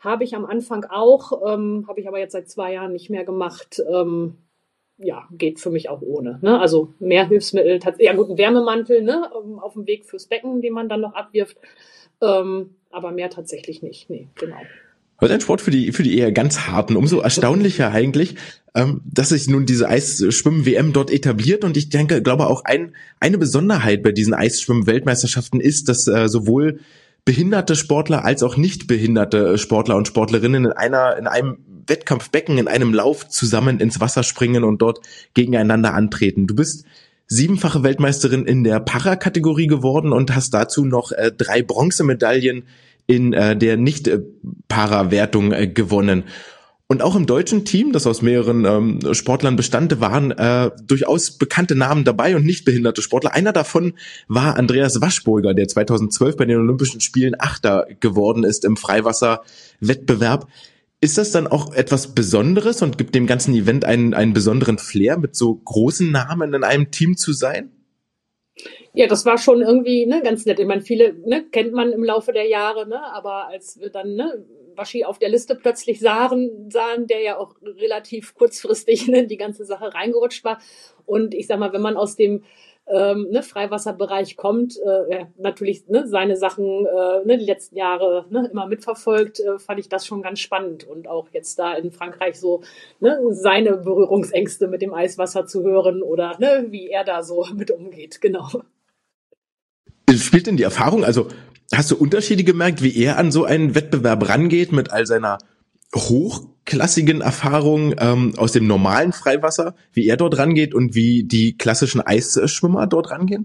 habe ich am Anfang auch, ähm, habe ich aber jetzt seit zwei Jahren nicht mehr gemacht. Ähm, ja, geht für mich auch ohne. Ne? Also mehr Hilfsmittel, ja gut, ein Wärmemantel, ne, auf dem Weg fürs Becken, den man dann noch abwirft, ähm, aber mehr tatsächlich nicht. Nee, genau. Heute ein Sport für die für die eher ganz harten. Umso erstaunlicher eigentlich, ähm, dass sich nun diese Eisschwimmen-W M dort etabliert. Und ich denke, glaube auch ein eine Besonderheit bei diesen Eisschwimmen-Weltmeisterschaften ist, dass äh, sowohl behinderte Sportler als auch nicht behinderte Sportler und Sportlerinnen in einer in einem Wettkampfbecken, in einem Lauf zusammen ins Wasser springen und dort gegeneinander antreten. Du bist siebenfache Weltmeisterin in der Para-Kategorie geworden und hast dazu noch äh, drei Bronzemedaillen in äh, der Nicht-Para-Wertung äh, gewonnen. Und auch im deutschen Team, das aus mehreren ähm, Sportlern bestand, waren äh, durchaus bekannte Namen dabei und nicht behinderte Sportler. Einer davon war Andreas Waschburger, der zweitausendzwölf bei den Olympischen Spielen Achter geworden ist im Freiwasser-Wettbewerb. Ist das dann auch etwas Besonderes und gibt dem ganzen Event einen, einen besonderen Flair, mit so großen Namen in einem Team zu sein? Ja, das war schon irgendwie ne, ganz nett. Ich meine, viele ne, kennt man im Laufe der Jahre, ne, aber als wir dann ne, Waschi auf der Liste plötzlich sahen, sahen, der ja auch relativ kurzfristig ne, die ganze Sache reingerutscht war. Und ich sag mal, wenn man aus dem ähm, ne, Freiwasserbereich kommt, äh, ja, natürlich ne, seine Sachen äh, ne, die letzten Jahre ne, immer mitverfolgt, äh, fand ich das schon ganz spannend. Und auch jetzt da in Frankreich so ne, seine Berührungsängste mit dem Eiswasser zu hören oder ne, wie er da so mit umgeht, genau. Spielt denn die Erfahrung, also hast du Unterschiede gemerkt, wie er an so einen Wettbewerb rangeht mit all seiner hochklassigen Erfahrung ähm, aus dem normalen Freiwasser, wie er dort rangeht und wie die klassischen Eisschwimmer dort rangehen?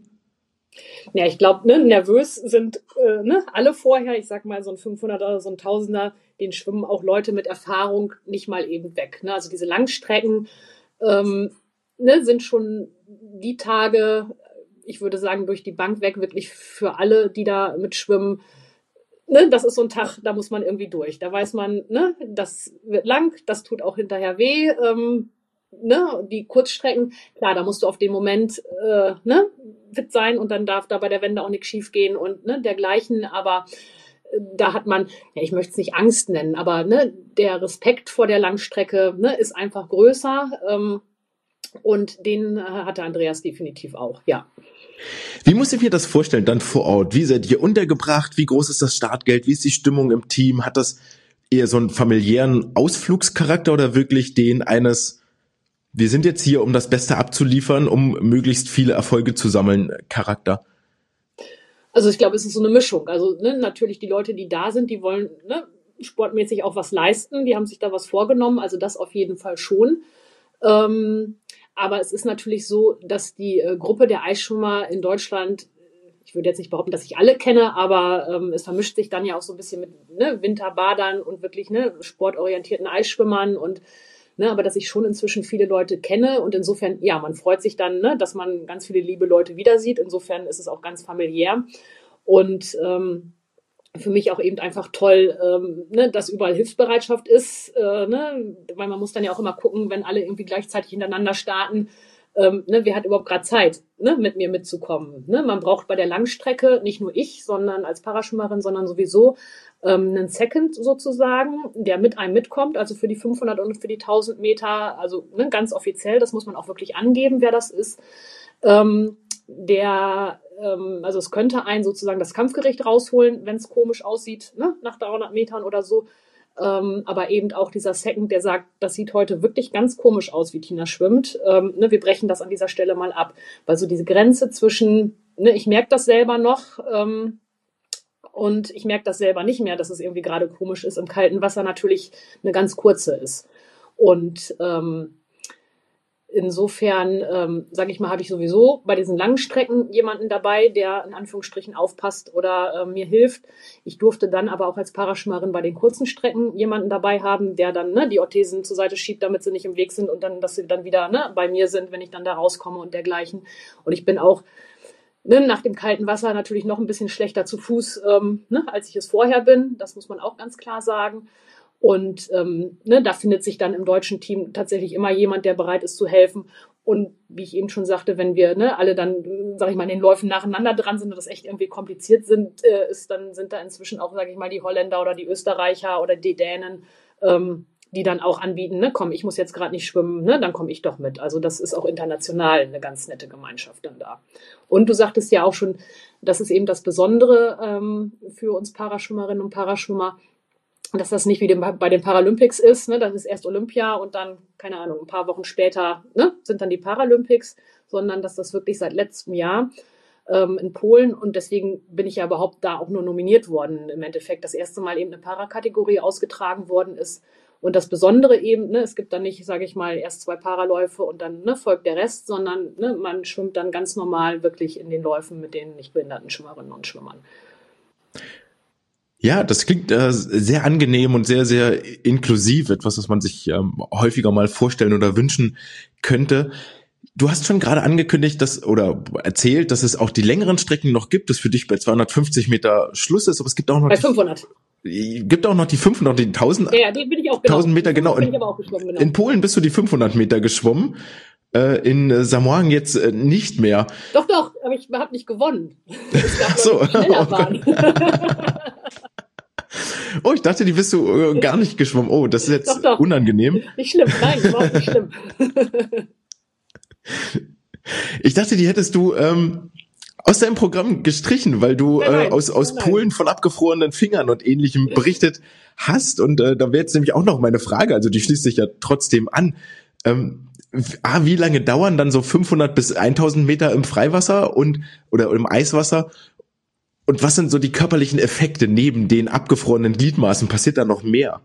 Ja, ich glaube, ne, nervös sind äh, ne, alle vorher. Ich sag mal, so ein fünfhunderter oder so ein Tausender, den schwimmen auch Leute mit Erfahrung nicht mal eben weg. Ne? Also diese Langstrecken ähm, ne, sind schon die Tage, ich würde sagen, durch die Bank weg, wirklich für alle, die da mitschwimmen. Ne, das ist so ein Tag, da muss man irgendwie durch. Da weiß man, ne, das wird lang, das tut auch hinterher weh. Ähm, ne, die Kurzstrecken, klar, da musst du auf den Moment äh, ne, fit sein und dann darf da bei der Wende auch nichts schief gehen und ne, dergleichen. Aber äh, da hat man, ja, ich möchte es nicht Angst nennen, aber ne, der Respekt vor der Langstrecke ne, ist einfach größer. Ähm, und den äh, hatte Andreas definitiv auch, ja. Wie muss ich mir das vorstellen, dann vor Ort? Wie seid ihr untergebracht? Wie groß ist das Startgeld? Wie ist die Stimmung im Team? Hat das eher so einen familiären Ausflugscharakter oder wirklich den eines, wir sind jetzt hier, um das Beste abzuliefern, um möglichst viele Erfolge zu sammeln, Charakter? Also ich glaube, es ist so eine Mischung. Also ne, natürlich die Leute, die da sind, die wollen ne, sportmäßig auch was leisten. Die haben sich da was vorgenommen. Also das auf jeden Fall schon. Ähm, aber es ist natürlich so, dass die äh, Gruppe der Eisschwimmer in Deutschland, ich würde jetzt nicht behaupten, dass ich alle kenne, aber ähm, es vermischt sich dann ja auch so ein bisschen mit ne, Winterbadern und wirklich ne, sportorientierten Eisschwimmern und ne, aber dass ich schon inzwischen viele Leute kenne und insofern, ja, man freut sich dann, ne, dass man ganz viele liebe Leute wieder sieht. Insofern ist es auch ganz familiär und ähm, für mich auch eben einfach toll, ähm, ne, dass überall Hilfsbereitschaft ist, äh, ne, weil man muss dann ja auch immer gucken, wenn alle irgendwie gleichzeitig hintereinander starten, ähm, ne, wer hat überhaupt gerade Zeit, ne, mit mir mitzukommen. Ne? Man braucht bei der Langstrecke nicht nur ich, sondern als Paraschwimmerin, sondern sowieso ähm, einen Second sozusagen, der mit einem mitkommt, also für die fünfhundert und für die tausend Meter, also ne, ganz offiziell, das muss man auch wirklich angeben, wer das ist. Ähm, der also es könnte einen sozusagen das Kampfgericht rausholen, wenn es komisch aussieht, ne, nach dreihundert Metern oder so. Ähm, aber eben auch dieser Second, der sagt, das sieht heute wirklich ganz komisch aus, wie Tina schwimmt. Ähm, ne, wir brechen das an dieser Stelle mal ab. Weil so diese Grenze zwischen, ne, ich merke das selber noch ähm, und ich merke das selber nicht mehr, dass es irgendwie gerade komisch ist im kalten Wasser, natürlich eine ganz kurze ist. Und ähm, insofern, ähm, sage ich mal, habe ich sowieso bei diesen langen Strecken jemanden dabei, der in Anführungsstrichen aufpasst oder äh, mir hilft. Ich durfte dann aber auch als Paraschwimmerin bei den kurzen Strecken jemanden dabei haben, der dann ne, die Orthesen zur Seite schiebt, damit sie nicht im Weg sind und dann, dass sie dann wieder ne, bei mir sind, wenn ich dann da rauskomme und dergleichen. Und ich bin auch ne, nach dem kalten Wasser natürlich noch ein bisschen schlechter zu Fuß, ähm, ne, als ich es vorher bin. Das muss man auch ganz klar sagen. Und ähm, ne, da findet sich dann im deutschen Team tatsächlich immer jemand, der bereit ist zu helfen. Und wie ich eben schon sagte, wenn wir ne, alle dann, sage ich mal, in den Läufen nacheinander dran sind und das echt irgendwie kompliziert sind, äh, ist, dann sind da inzwischen auch, sage ich mal, die Holländer oder die Österreicher oder die Dänen, ähm, die dann auch anbieten, ne, komm, ich muss jetzt gerade nicht schwimmen, ne, dann komme ich doch mit. Also das ist auch international eine ganz nette Gemeinschaft dann da. Und du sagtest ja auch schon, das ist eben das Besondere ähm, für uns Paraschwimmerinnen und Paraschwimmer, dass das nicht wie dem, bei den Paralympics ist, ne, das ist erst Olympia und dann, keine Ahnung, ein paar Wochen später ne, sind dann die Paralympics, sondern dass das wirklich seit letztem Jahr ähm, in Polen und deswegen bin ich ja überhaupt da auch nur nominiert worden im Endeffekt. Das erste Mal eben eine Parakategorie ausgetragen worden ist. Und das Besondere eben, ne, es gibt dann nicht, sage ich mal, erst zwei Paraläufe und dann ne, folgt der Rest, sondern ne, man schwimmt dann ganz normal wirklich in den Läufen mit den nicht behinderten Schwimmerinnen und Schwimmern. Ja, das klingt äh, sehr angenehm und sehr, sehr inklusiv, etwas, was man sich ähm, häufiger mal vorstellen oder wünschen könnte. Du hast schon gerade angekündigt, dass oder erzählt, dass es auch die längeren Strecken noch gibt, dass für dich bei zweihundertfünfzig Meter Schluss ist, aber es gibt auch noch bei fünfhundert. Die, gibt auch noch die fünfhundert, die tausend. Ja, die bin ich auch genau. tausend Meter genau. Bin ich aber auch geschwommen, genau. In Polen bist du die fünfhundert Meter geschwommen. In Samoan jetzt nicht mehr. Doch, doch, aber ich habe nicht gewonnen. Es gab Ach so. Leute, die schneller waren. Oh, ich dachte, die bist du gar nicht geschwommen. Oh, das ist jetzt doch, doch. Unangenehm. Nicht schlimm, nein, überhaupt nicht schlimm. Ich dachte, die hättest du ähm, aus deinem Programm gestrichen, weil du nein, nein, äh, aus, aus Polen von abgefrorenen Fingern und Ähnlichem berichtet hast. Und äh, da wäre jetzt nämlich auch noch meine Frage, also die schließt sich ja trotzdem an. Ähm, ah, wie lange dauern dann so fünfhundert bis tausend Meter im Freiwasser und oder im Eiswasser? Und was sind so die körperlichen Effekte neben den abgefrorenen Gliedmaßen? Passiert da noch mehr?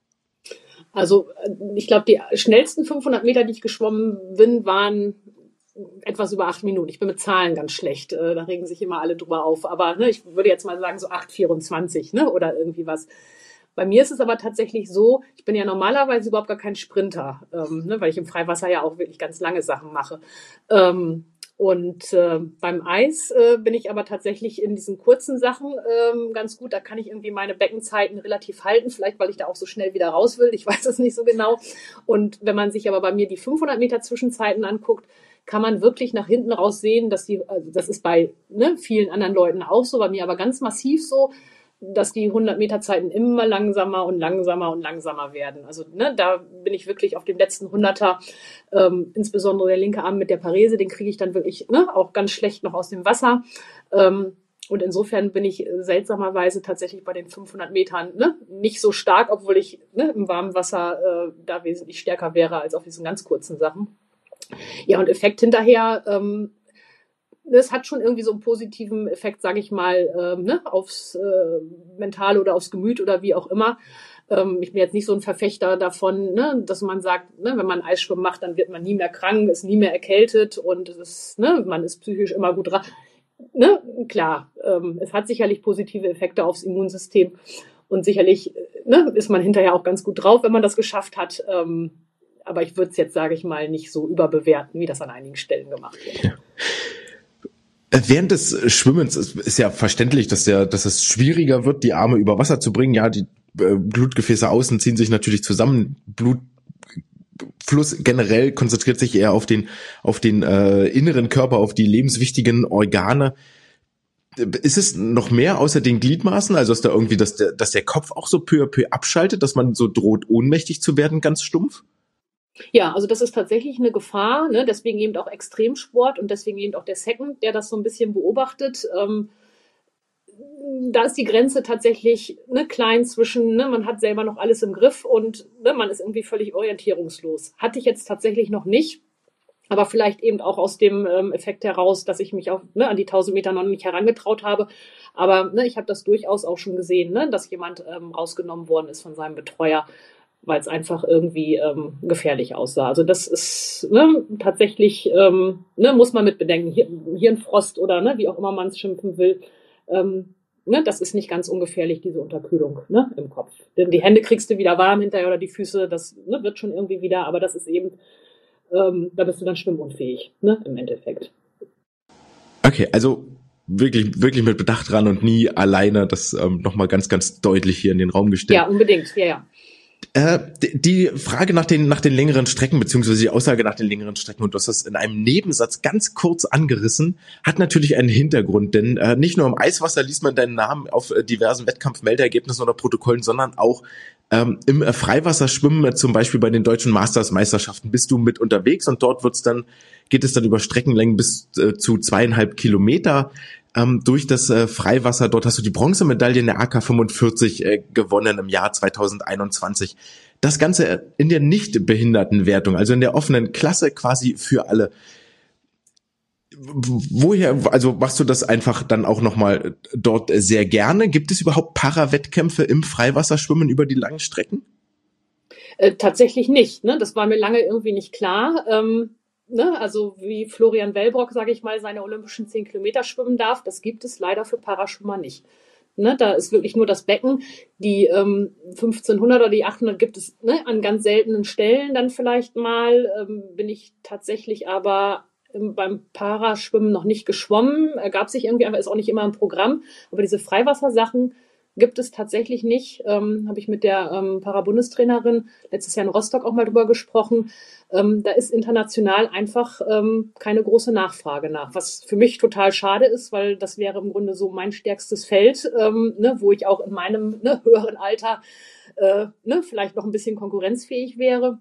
Also ich glaube, die schnellsten fünfhundert Meter, die ich geschwommen bin, waren etwas über acht Minuten. Ich bin mit Zahlen ganz schlecht. Da regen sich immer alle drüber auf. Aber ne, ich würde jetzt mal sagen so acht vierundzwanzig ne, oder irgendwie was. Bei mir ist es aber tatsächlich so, ich bin ja normalerweise überhaupt gar kein Sprinter, ähm, ne, weil ich im Freiwasser ja auch wirklich ganz lange Sachen mache. Ähm, und äh, beim Eis äh, bin ich aber tatsächlich in diesen kurzen Sachen ähm, ganz gut. Da kann ich irgendwie meine Beckenzeiten relativ halten, vielleicht weil ich da auch so schnell wieder raus will. Ich weiß es nicht so genau. Und wenn man sich aber bei mir die fünfhundert Meter Zwischenzeiten anguckt, kann man wirklich nach hinten raus sehen, dass die, also das ist bei ne, vielen anderen Leuten auch so, bei mir aber ganz massiv so, dass die hundert Meter Zeiten immer langsamer und langsamer und langsamer werden. Also ne, da bin ich wirklich auf dem letzten Hunderter, ähm, insbesondere der linke Arm mit der Parese, den kriege ich dann wirklich ne, auch ganz schlecht noch aus dem Wasser. Ähm, und insofern bin ich seltsamerweise tatsächlich bei den fünfhundert Metern ne, nicht so stark, obwohl ich ne, im warmen Wasser äh, da wesentlich stärker wäre als auf diesen ganz kurzen Sachen. Ja, und Effekt hinterher, ähm, das hat schon irgendwie so einen positiven Effekt, sage ich mal, ähm, ne, aufs äh, Mentale oder aufs Gemüt oder wie auch immer. Ähm, ich bin jetzt nicht so ein Verfechter davon, ne, dass man sagt, ne, wenn man Eisschwimmen macht, dann wird man nie mehr krank, ist nie mehr erkältet und es ist, ne, man ist psychisch immer gut dran. Ne, klar, ähm, es hat sicherlich positive Effekte aufs Immunsystem und sicherlich ne, ist man hinterher auch ganz gut drauf, wenn man das geschafft hat. Ähm, aber ich würde es jetzt, sage ich mal, nicht so überbewerten, wie das an einigen Stellen gemacht wird. Ja. Während des Schwimmens ist, ist ja verständlich, dass der, dass es schwieriger wird, die Arme über Wasser zu bringen. Ja, die äh, Blutgefäße außen ziehen sich natürlich zusammen. Blutfluss generell konzentriert sich eher auf den, auf den äh, inneren Körper, auf die lebenswichtigen Organe. Ist es noch mehr außer den Gliedmaßen, also dass da irgendwie, dass der, dass der Kopf auch so peu à peu abschaltet, dass man so droht, ohnmächtig zu werden, ganz stumpf? Ja, also das ist tatsächlich eine Gefahr, ne? Deswegen eben auch Extremsport und deswegen eben auch der Second, der das so ein bisschen beobachtet. Ähm, da ist die Grenze tatsächlich ne, klein zwischen, ne, man hat selber noch alles im Griff und ne, man ist irgendwie völlig orientierungslos. Hatte ich jetzt tatsächlich noch nicht, aber vielleicht eben auch aus dem ähm, Effekt heraus, dass ich mich auf, ne, an die tausend Meter noch nicht herangetraut habe. Aber ne, ich habe das durchaus auch schon gesehen, ne, dass jemand ähm, rausgenommen worden ist von seinem Betreuer, weil es einfach irgendwie ähm, gefährlich aussah. Also das ist ne, tatsächlich, ähm, ne, muss man mit bedenken, Hir- Hirnfrost oder ne, wie auch immer man es schimpfen will, ähm, ne, das ist nicht ganz ungefährlich, diese Unterkühlung ne, im Kopf. Denn die Hände kriegst du wieder warm hinterher oder die Füße, das ne, wird schon irgendwie wieder, aber das ist eben, ähm, da bist du dann schwimmunfähig, ne, im Endeffekt. Okay, also wirklich, wirklich mit Bedacht dran und nie alleine, das ähm, nochmal ganz, ganz deutlich hier in den Raum gestellt. Ja, unbedingt, ja, ja. Äh, die Frage nach den nach den längeren Strecken, beziehungsweise die Aussage nach den längeren Strecken, und du hast das in einem Nebensatz ganz kurz angerissen, hat natürlich einen Hintergrund, denn äh, nicht nur im Eiswasser liest man deinen Namen auf äh, diversen Wettkampfmeldeergebnissen oder Protokollen, sondern auch ähm, im äh, Freiwasserschwimmen, äh, zum Beispiel bei den deutschen Masters-Meisterschaften, bist du mit unterwegs, und dort wird's dann geht es dann über Streckenlängen bis äh, zu zweieinhalb Kilometer. Ähm, durch das äh, Freiwasser, dort hast du die Bronzemedaille in der A K fünfundvierzig äh, gewonnen im Jahr zweitausendeinundzwanzig. Das Ganze in der Nichtbehindertenwertung, also in der offenen Klasse quasi für alle. Woher, also machst du das einfach dann auch nochmal dort sehr gerne? Gibt es überhaupt Para-Wettkämpfe im Freiwasserschwimmen über die langen Strecken? Äh, tatsächlich nicht, ne? Das war mir lange irgendwie nicht klar. Ähm Ne, also wie Florian Wellbrock, sage ich mal, seine olympischen zehn Kilometer schwimmen darf, das gibt es leider für Paraschwimmer nicht. Ne, da ist wirklich nur das Becken. Die ähm, fünfzehnhundert oder die achthundert gibt es, ne, an ganz seltenen Stellen dann vielleicht mal. Ähm, bin ich tatsächlich aber ähm, beim Paraschwimmen noch nicht geschwommen. Ergab sich irgendwie, aber ist auch nicht immer im Programm. Aber diese Freiwassersachen gibt es tatsächlich nicht. Ähm, habe ich mit der ähm, Para-Bundestrainerin letztes Jahr in Rostock auch mal drüber gesprochen. Ähm, da ist international einfach ähm, keine große Nachfrage nach, was für mich total schade ist, weil das wäre im Grunde so mein stärkstes Feld, ähm, ne, wo ich auch in meinem ne, höheren Alter äh, ne, vielleicht noch ein bisschen konkurrenzfähig wäre.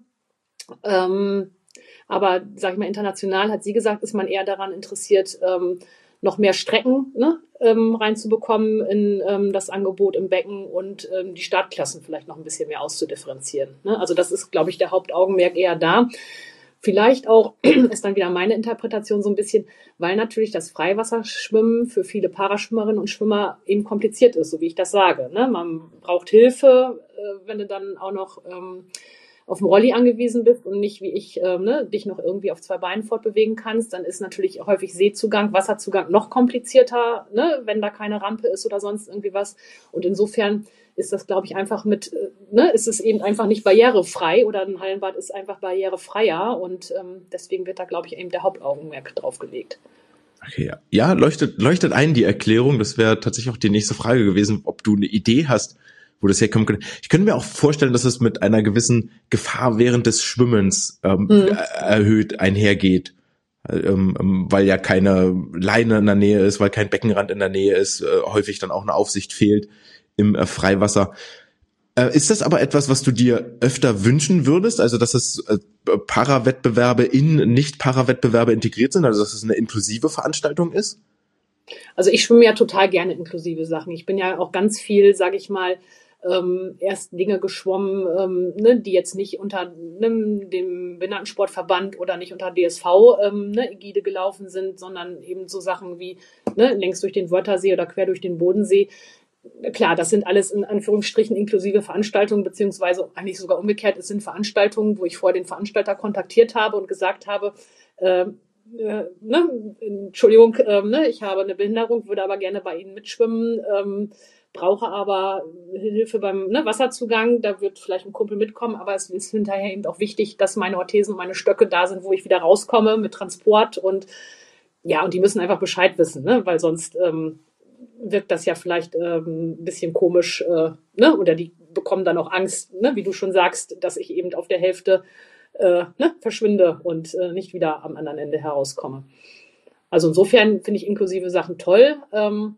Ähm, aber, sag ich mal, international, hat sie gesagt, ist man eher daran interessiert, ähm, noch mehr Strecken ne, ähm, reinzubekommen in ähm, das Angebot im Becken und ähm, die Startklassen vielleicht noch ein bisschen mehr auszudifferenzieren. Ne? Also das ist, glaube ich, der Hauptaugenmerk eher da. Vielleicht auch, ist dann wieder meine Interpretation so ein bisschen, weil natürlich das Freiwasserschwimmen für viele Paraschwimmerinnen und Schwimmer eben kompliziert ist, so wie ich das sage. Ne? Man braucht Hilfe, äh, wenn du dann auch noch ähm, auf dem Rolli angewiesen bist und nicht wie ich ähm, ne, dich noch irgendwie auf zwei Beinen fortbewegen kannst, dann ist natürlich häufig Seezugang, Wasserzugang noch komplizierter, ne, wenn da keine Rampe ist oder sonst irgendwie was. Und insofern ist das, glaube ich, einfach mit, äh, ne, ist es eben einfach nicht barrierefrei, oder ein Hallenbad ist einfach barrierefreier, und ähm, deswegen wird da, glaube ich, eben der Hauptaugenmerk drauf gelegt. Okay, ja. Ja, leuchtet, leuchtet ein, die Erklärung. Das wäre tatsächlich auch die nächste Frage gewesen, ob du eine Idee hast, wo das herkommen könnte. Ich könnte mir auch vorstellen, dass es mit einer gewissen Gefahr während des Schwimmens ähm, mhm. erhöht einhergeht, ähm, weil ja keine Leine in der Nähe ist, weil kein Beckenrand in der Nähe ist, äh, häufig dann auch eine Aufsicht fehlt im äh, Freiwasser. Äh, ist das aber etwas, was du dir öfter wünschen würdest, also dass es äh, Para-Wettbewerbe in Nicht-Para-Wettbewerbe integriert sind, also dass es eine inklusive Veranstaltung ist? Also ich schwimme ja total gerne inklusive Sachen. Ich bin ja auch ganz viel, sage ich mal, ähm, erst Dinge geschwommen, ähm, ne, die jetzt nicht unter ne, dem Behindertensportverband oder nicht unter D S V ähm, ne, Ägide gelaufen sind, sondern eben so Sachen wie ne, längs durch den Wörthersee oder quer durch den Bodensee. Klar, das sind alles in Anführungsstrichen inklusive Veranstaltungen, beziehungsweise eigentlich sogar umgekehrt, es sind Veranstaltungen, wo ich vorher den Veranstalter kontaktiert habe und gesagt habe, äh, äh, ne, Entschuldigung, äh, ne, ich habe eine Behinderung, würde aber gerne bei Ihnen mitschwimmen, ähm, brauche aber Hilfe beim ne, Wasserzugang, da wird vielleicht ein Kumpel mitkommen, aber es ist hinterher eben auch wichtig, dass meine Orthesen und meine Stöcke da sind, wo ich wieder rauskomme mit Transport, und ja, und die müssen einfach Bescheid wissen, ne, weil sonst ähm, wirkt das ja vielleicht ähm, ein bisschen komisch, äh, ne, oder die bekommen dann auch Angst, ne, wie du schon sagst, dass ich eben auf der Hälfte äh, ne, verschwinde und äh, nicht wieder am anderen Ende herauskomme. Also insofern finde ich inklusive Sachen toll, ähm,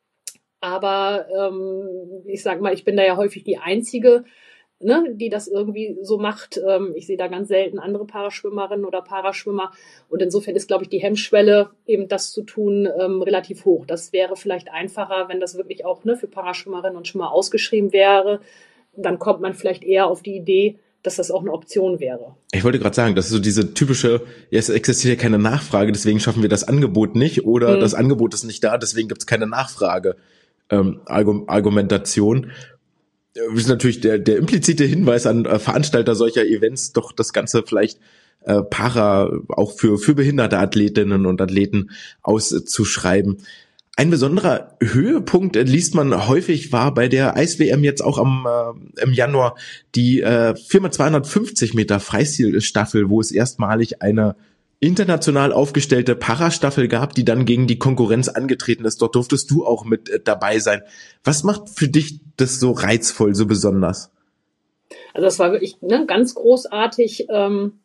aber ähm, ich sage mal, ich bin da ja häufig die Einzige, ne, die das irgendwie so macht. Ähm, ich sehe da ganz selten andere Paraschwimmerinnen oder Paraschwimmer, und insofern ist, glaube ich, die Hemmschwelle, eben das zu tun, ähm, relativ hoch. Das wäre vielleicht einfacher, wenn das wirklich auch ne, für Paraschwimmerinnen und Schwimmer ausgeschrieben wäre. Dann kommt man vielleicht eher auf die Idee, dass das auch eine Option wäre. Ich wollte gerade sagen, das ist so diese typische, ja, es existiert ja keine Nachfrage, deswegen schaffen wir das Angebot nicht, oder mhm. das Angebot ist nicht da, deswegen gibt es keine Nachfrage. Ähm, Argumentation. Das ist natürlich der, der implizite Hinweis an äh, Veranstalter solcher Events, doch das Ganze vielleicht äh, para auch für, für behinderte Athletinnen und Athleten auszuschreiben. Ein besonderer Höhepunkt, äh, liest man häufig, war bei der Eis-W M jetzt auch am äh, im Januar die äh, vier mal zweihundertfünfzig Meter Freistilstaffel, wo es erstmalig eine international aufgestellte Parastaffel gab, die dann gegen die Konkurrenz angetreten ist. Dort durftest du auch mit äh, dabei sein. Was macht für dich das so reizvoll, so besonders? Also das war wirklich ne, ganz großartig, ähm,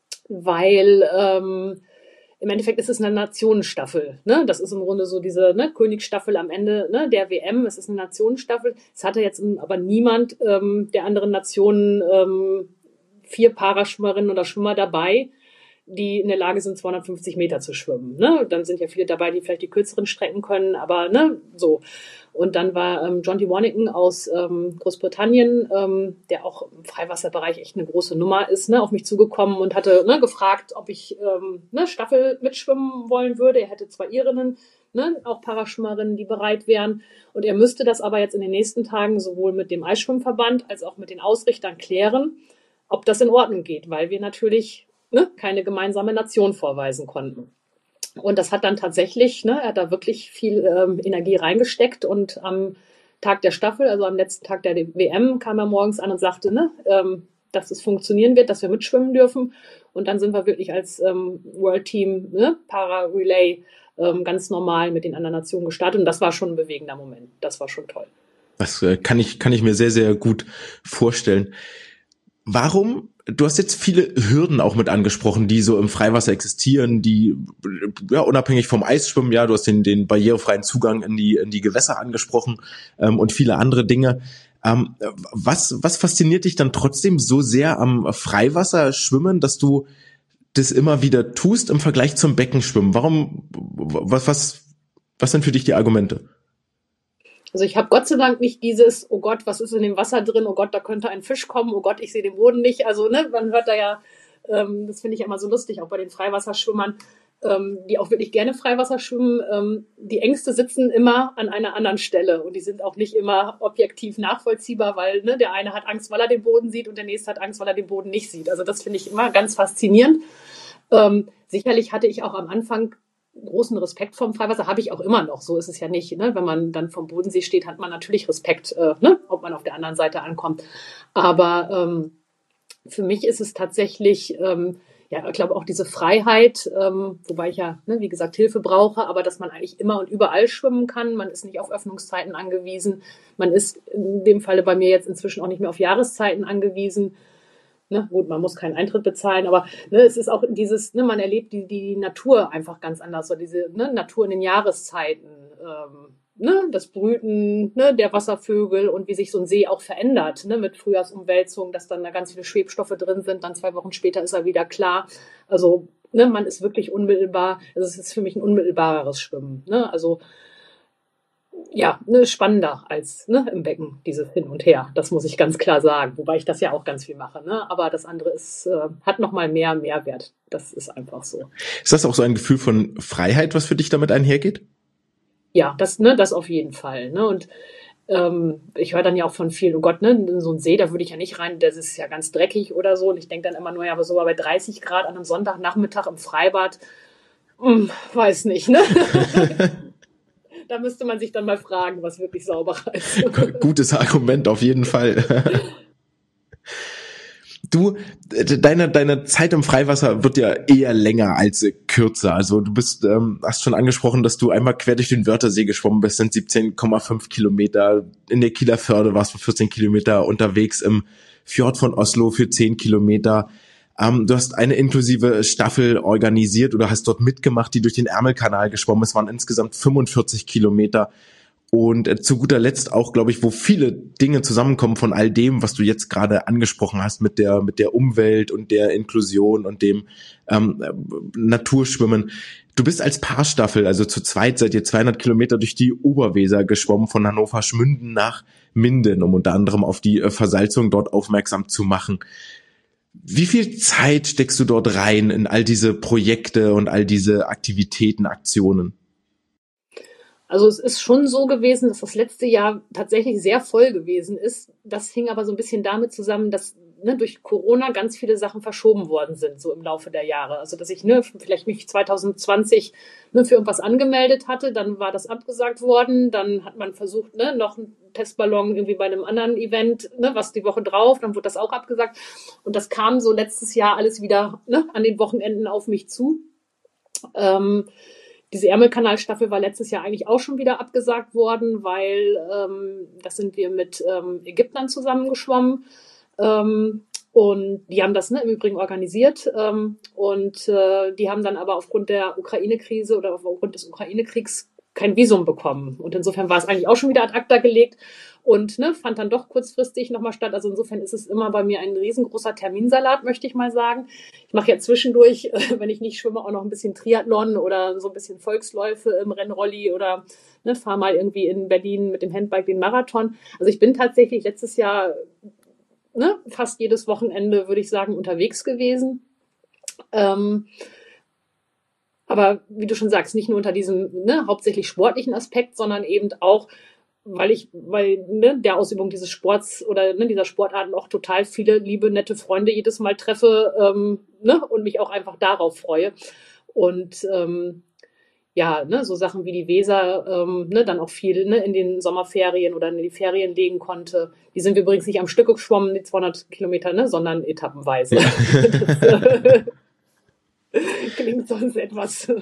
weil ähm, im Endeffekt ist es eine Nationenstaffel. Ne? Das ist im Grunde so diese ne, Königsstaffel am Ende ne, der W M. Es ist eine Nationenstaffel. Es hatte jetzt aber niemand ähm, der anderen Nationen ähm, vier Paraschwimmerinnen oder Schwimmer dabei, die in der Lage sind, zweihundertfünfzig Meter zu schwimmen. Ne? Dann sind ja viele dabei, die vielleicht die kürzeren Strecken können, aber ne, so. Und dann war ähm, John D. Wanigan aus ähm, Großbritannien, ähm, der auch im Freiwasserbereich echt eine große Nummer ist, ne, auf mich zugekommen und hatte ne, gefragt, ob ich ähm, ne, Staffel mitschwimmen wollen würde. Er hätte zwei Irinnen, ne, auch Paraschwimmerinnen, die bereit wären. Und er müsste das aber jetzt in den nächsten Tagen sowohl mit dem Eisschwimmverband als auch mit den Ausrichtern klären, ob das in Ordnung geht, weil wir natürlich ne, keine gemeinsame Nation vorweisen konnten. Und das hat dann tatsächlich, ne, er hat da wirklich viel ähm, Energie reingesteckt und am Tag der Staffel, also am letzten Tag der W M, kam er morgens an und sagte, ne, ähm, dass es funktionieren wird, dass wir mitschwimmen dürfen. Und dann sind wir wirklich als ähm, World Team, ne, Para-Relay, ähm, ganz normal mit den anderen Nationen gestartet. Und das war schon ein bewegender Moment. Das war schon toll. Das äh, kann ich, kann ich mir sehr, sehr gut vorstellen. Warum, du hast jetzt viele Hürden auch mit angesprochen, die so im Freiwasser existieren, die, ja, unabhängig vom Eisschwimmen, ja, du hast den, den barrierefreien Zugang in die, in die Gewässer angesprochen, ähm, und viele andere Dinge. Ähm, was, was fasziniert dich dann trotzdem so sehr am Freiwasserschwimmen, dass du das immer wieder tust im Vergleich zum Beckenschwimmen? Warum, was, was, was sind für dich die Argumente? Also ich habe Gott sei Dank nicht dieses, oh Gott, was ist in dem Wasser drin? Oh Gott, da könnte ein Fisch kommen. Oh Gott, ich sehe den Boden nicht. Also ne, man hört da ja, ähm, das finde ich ja immer so lustig, auch bei den Freiwasserschwimmern, ähm, die auch wirklich gerne Freiwasser schwimmen. Ähm, die Ängste sitzen immer an einer anderen Stelle und die sind auch nicht immer objektiv nachvollziehbar, weil ne, der eine hat Angst, weil er den Boden sieht und der nächste hat Angst, weil er den Boden nicht sieht. Also das finde ich immer ganz faszinierend. Ähm, sicherlich hatte ich auch am Anfang großen Respekt vom Freiwasser, habe ich auch immer noch. So ist es ja nicht. Ne? Wenn man dann vom Bodensee steht, hat man natürlich Respekt, äh, ne? Ob man auf der anderen Seite ankommt. Aber ähm, für mich ist es tatsächlich, ähm, ja, ich glaube auch diese Freiheit, ähm, wobei ich ja, ne, wie gesagt, Hilfe brauche, aber dass man eigentlich immer und überall schwimmen kann. Man ist nicht auf Öffnungszeiten angewiesen. Man ist in dem Falle bei mir jetzt inzwischen auch nicht mehr auf Jahreszeiten angewiesen. Ne, gut, man muss keinen Eintritt bezahlen, aber ne, es ist auch dieses, ne, man erlebt die, die Natur einfach ganz anders, so diese ne, Natur in den Jahreszeiten, ähm, ne, das Brüten ne, der Wasservögel und wie sich so ein See auch verändert, ne, mit Frühjahrsumwälzung, dass dann da ganz viele Schwebstoffe drin sind, dann zwei Wochen später ist er wieder klar. Also ne, man ist wirklich unmittelbar, also es ist für mich ein unmittelbareres Schwimmen. Ne, also ja, ne, spannender als ne, im Becken, dieses Hin und Her. Das muss ich ganz klar sagen. Wobei ich das ja auch ganz viel mache. Ne? Aber das andere ist, äh, hat nochmal mehr Mehrwert. Das ist einfach so. Ist das auch so ein Gefühl von Freiheit, was für dich damit einhergeht? Ja, das, ne, das auf jeden Fall. Ne? Und ähm, ich höre dann ja auch von vielen, oh Gott, ne, in so ein See, da würde ich ja nicht rein, das ist ja ganz dreckig oder so. Und ich denke dann immer nur, ja, aber so bei dreißig Grad an einem Sonntagnachmittag im Freibad, mh, weiß nicht, ne? Da müsste man sich dann mal fragen, was wirklich sauberer ist. Gutes Argument, auf jeden Fall. Du, deine, deine Zeit im Freiwasser wird ja eher länger als kürzer. Also du bist, ähm, hast schon angesprochen, dass du einmal quer durch den Wörthersee geschwommen bist, sind siebzehn Komma fünf Kilometer. In der Kieler Förde warst du vierzehn Kilometer unterwegs, im Fjord von Oslo für zehn Kilometer. Ähm, du hast eine inklusive Staffel organisiert oder hast dort mitgemacht, die durch den Ärmelkanal geschwommen ist. Es waren insgesamt fünfundvierzig Kilometer. Und äh, zu guter Letzt auch, glaube ich, wo viele Dinge zusammenkommen von all dem, was du jetzt gerade angesprochen hast mit der mit der Umwelt und der Inklusion und dem ähm, Naturschwimmen. Du bist als Paarstaffel, also zu zweit seid ihr zweihundert Kilometer durch die Oberweser geschwommen, von Hannover-Schmünden nach Minden, um unter anderem auf die äh, Versalzung dort aufmerksam zu machen. Wie viel Zeit steckst du dort rein in all diese Projekte und all diese Aktivitäten, Aktionen? Also es ist schon so gewesen, dass das letzte Jahr tatsächlich sehr voll gewesen ist. Das hing aber so ein bisschen damit zusammen, dass ne, durch Corona ganz viele Sachen verschoben worden sind, so im Laufe der Jahre. Also dass ich ne, vielleicht mich zwanzig zwanzig ne, für irgendwas angemeldet hatte, dann war das abgesagt worden. Dann hat man versucht, ne, noch einen Testballon irgendwie bei einem anderen Event, ne, was die Woche drauf, dann wurde das auch abgesagt. Und das kam so letztes Jahr alles wieder ne, an den Wochenenden auf mich zu. Ähm, Diese Ärmelkanalstaffel war letztes Jahr eigentlich auch schon wieder abgesagt worden, weil ähm, das sind wir mit ähm, Ägyptern zusammengeschwommen. Ähm, und die haben das ne, im Übrigen organisiert. Ähm, und äh, die haben dann aber aufgrund der Ukraine-Krise oder aufgrund des Ukraine-Kriegs kein Visum bekommen. Und insofern war es eigentlich auch schon wieder ad acta gelegt und ne, fand dann doch kurzfristig nochmal statt. Also insofern ist es immer bei mir ein riesengroßer Terminsalat, möchte ich mal sagen. Ich mache ja zwischendurch, wenn ich nicht schwimme, auch noch ein bisschen Triathlon oder so ein bisschen Volksläufe im Rennrolli oder ne, fahre mal irgendwie in Berlin mit dem Handbike den Marathon. Also ich bin tatsächlich letztes Jahr ne, fast jedes Wochenende, würde ich sagen, unterwegs gewesen. Ähm, aber wie du schon sagst, nicht nur unter diesem ne, hauptsächlich sportlichen Aspekt, sondern eben auch, weil ich bei ne, der Ausübung dieses Sports oder ne, dieser Sportarten auch total viele liebe, nette Freunde jedes Mal treffe ähm, ne, und mich auch einfach darauf freue. Und ähm, ja, ne, so Sachen wie die Weser, ähm, ne, dann auch viel ne, in den Sommerferien oder in die Ferien legen konnte. Die sind wir übrigens nicht am Stück geschwommen, die zweihundert Kilometer, ne, sondern etappenweise. Ja. Das, äh, klingt sonst etwas.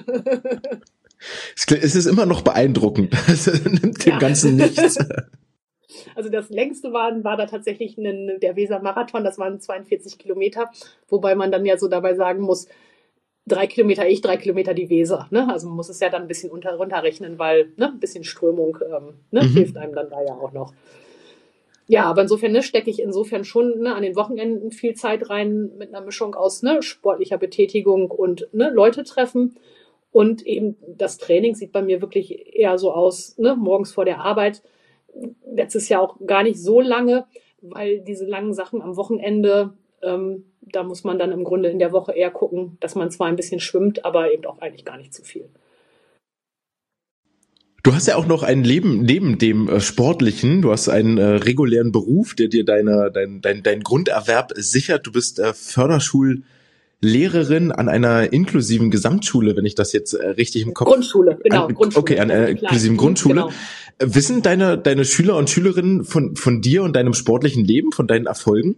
Es ist immer noch beeindruckend. Es nimmt dem ja. Ganzen nichts. Also das längste war, war da tatsächlich ein, der Weser-Marathon, das waren zweiundvierzig Kilometer, wobei man dann ja so dabei sagen muss, drei Kilometer ich, drei Kilometer die Weser. Ne? Also man muss es ja dann ein bisschen unter, runterrechnen, weil ne, ein bisschen Strömung ähm, ne, mhm. hilft einem dann da ja auch noch. Ja, aber insofern ne, stecke ich insofern schon ne, an den Wochenenden viel Zeit rein mit einer Mischung aus ne, sportlicher Betätigung und ne, Leute treffen. Und eben das Training sieht bei mir wirklich eher so aus, ne, morgens vor der Arbeit. Letztes Jahr auch gar nicht so lange, weil diese langen Sachen am Wochenende, ähm, da muss man dann im Grunde in der Woche eher gucken, dass man zwar ein bisschen schwimmt, aber eben auch eigentlich gar nicht zu viel. Du hast ja auch noch ein Leben neben dem äh, Sportlichen. Du hast einen äh, regulären Beruf, der dir deine, dein, dein, dein Grunderwerb sichert. Du bist äh, Förderschullehrerin an einer inklusiven Gesamtschule, wenn ich das jetzt äh, richtig im Kopf... Grundschule, genau. An, Grundschule, okay, an einer inklusiven Grundschule. Genau. Wissen deine, deine Schüler und Schülerinnen von, von dir und deinem sportlichen Leben, von deinen Erfolgen?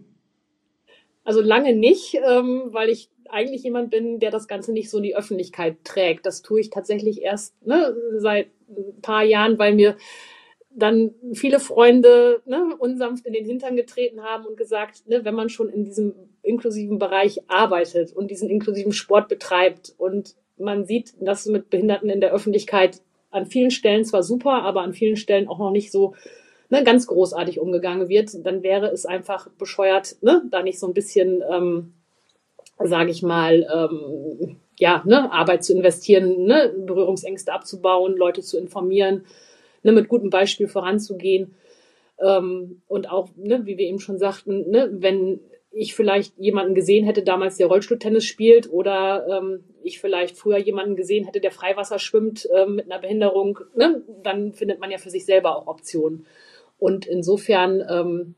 Also lange nicht, ähm, weil ich eigentlich jemand bin, der das Ganze nicht so in die Öffentlichkeit trägt. Das tue ich tatsächlich erst ne, seit ein paar Jahren, weil mir dann viele Freunde ne, unsanft in den Hintern getreten haben und gesagt, ne, wenn man schon in diesem inklusiven Bereich arbeitet und diesen inklusiven Sport betreibt und man sieht, dass mit Behinderten in der Öffentlichkeit an vielen Stellen zwar super, aber an vielen Stellen auch noch nicht so ne, ganz großartig umgegangen wird, dann wäre es einfach bescheuert, ne, da nicht so ein bisschen... Ähm, sage ich mal, ähm, ja, ne, Arbeit zu investieren, ne, Berührungsängste abzubauen, Leute zu informieren, ne, mit gutem Beispiel voranzugehen. Ähm, und auch, ne, wie wir eben schon sagten, ne, wenn ich vielleicht jemanden gesehen hätte, damals der Rollstuhltennis spielt, oder ähm, ich vielleicht früher jemanden gesehen hätte, der Freiwasser schwimmt äh, mit einer Behinderung, ne, dann findet man ja für sich selber auch Optionen. Und insofern ähm,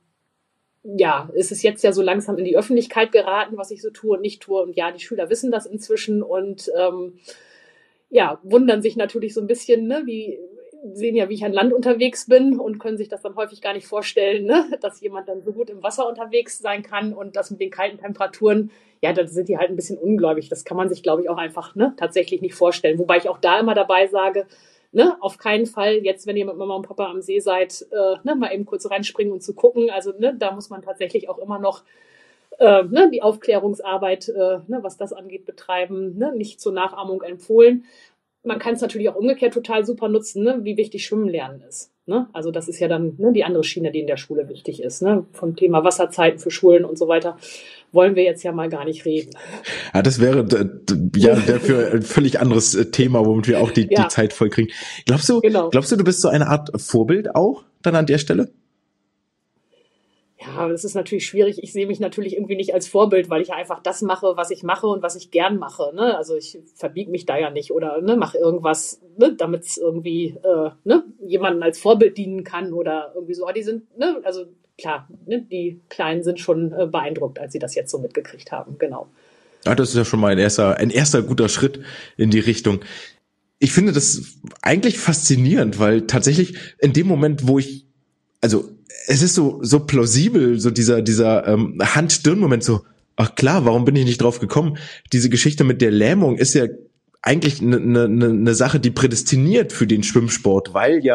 ja, ist es jetzt ja so langsam in die Öffentlichkeit geraten, was ich so tue und nicht tue. Und ja, die Schüler wissen das inzwischen und ähm, ja, wundern sich natürlich so ein bisschen, ne, wie sehen ja, wie ich an Land unterwegs bin und können sich das dann häufig gar nicht vorstellen, ne, dass jemand dann so gut im Wasser unterwegs sein kann und das mit den kalten Temperaturen, ja, da sind die halt ein bisschen ungläubig. Das kann man sich, glaube ich, auch einfach ne, tatsächlich nicht vorstellen. Wobei ich auch da immer dabei sage, ne, auf keinen Fall jetzt, wenn ihr mit Mama und Papa am See seid, äh, ne, mal eben kurz reinspringen und zu gucken. Also ne, da muss man tatsächlich auch immer noch äh, ne, die Aufklärungsarbeit, äh, ne, was das angeht, betreiben. Ne, nicht zur Nachahmung empfohlen. Man kann es natürlich auch umgekehrt total super nutzen, ne, wie wichtig Schwimmen lernen ist. Ne? Also das ist ja dann ne, die andere Schiene, die in der Schule wichtig ist. Ne? Vom Thema Wasserzeiten für Schulen und so weiter wollen wir jetzt ja mal gar nicht reden. Ja, das wäre ja dafür ein völlig anderes Thema, womit wir auch die, ja. die Zeit voll kriegen. Glaubst du, genau. glaubst du, du bist so eine Art Vorbild auch dann an der Stelle? Ja, das ist natürlich schwierig. Ich sehe mich natürlich irgendwie nicht als Vorbild, weil ich einfach das mache, was ich mache und was ich gern mache. Ne? Also ich verbiege mich da ja nicht oder ne, mache irgendwas, ne, damit es irgendwie äh, ne, jemanden als Vorbild dienen kann oder irgendwie so. Aber die sind, ne, also klar, ne, die Kleinen sind schon äh, beeindruckt, als sie das jetzt so mitgekriegt haben. Genau. Ja, das ist ja schon mal ein erster, ein erster guter Schritt in die Richtung. Ich finde das eigentlich faszinierend, weil tatsächlich in dem Moment, wo ich, also es ist so so plausibel, so dieser dieser ähm, Hand-Stirn-Moment, so, ach klar, warum bin ich nicht drauf gekommen? Diese Geschichte mit der Lähmung ist ja eigentlich eine ne, ne Sache, die prädestiniert für den Schwimmsport, weil ja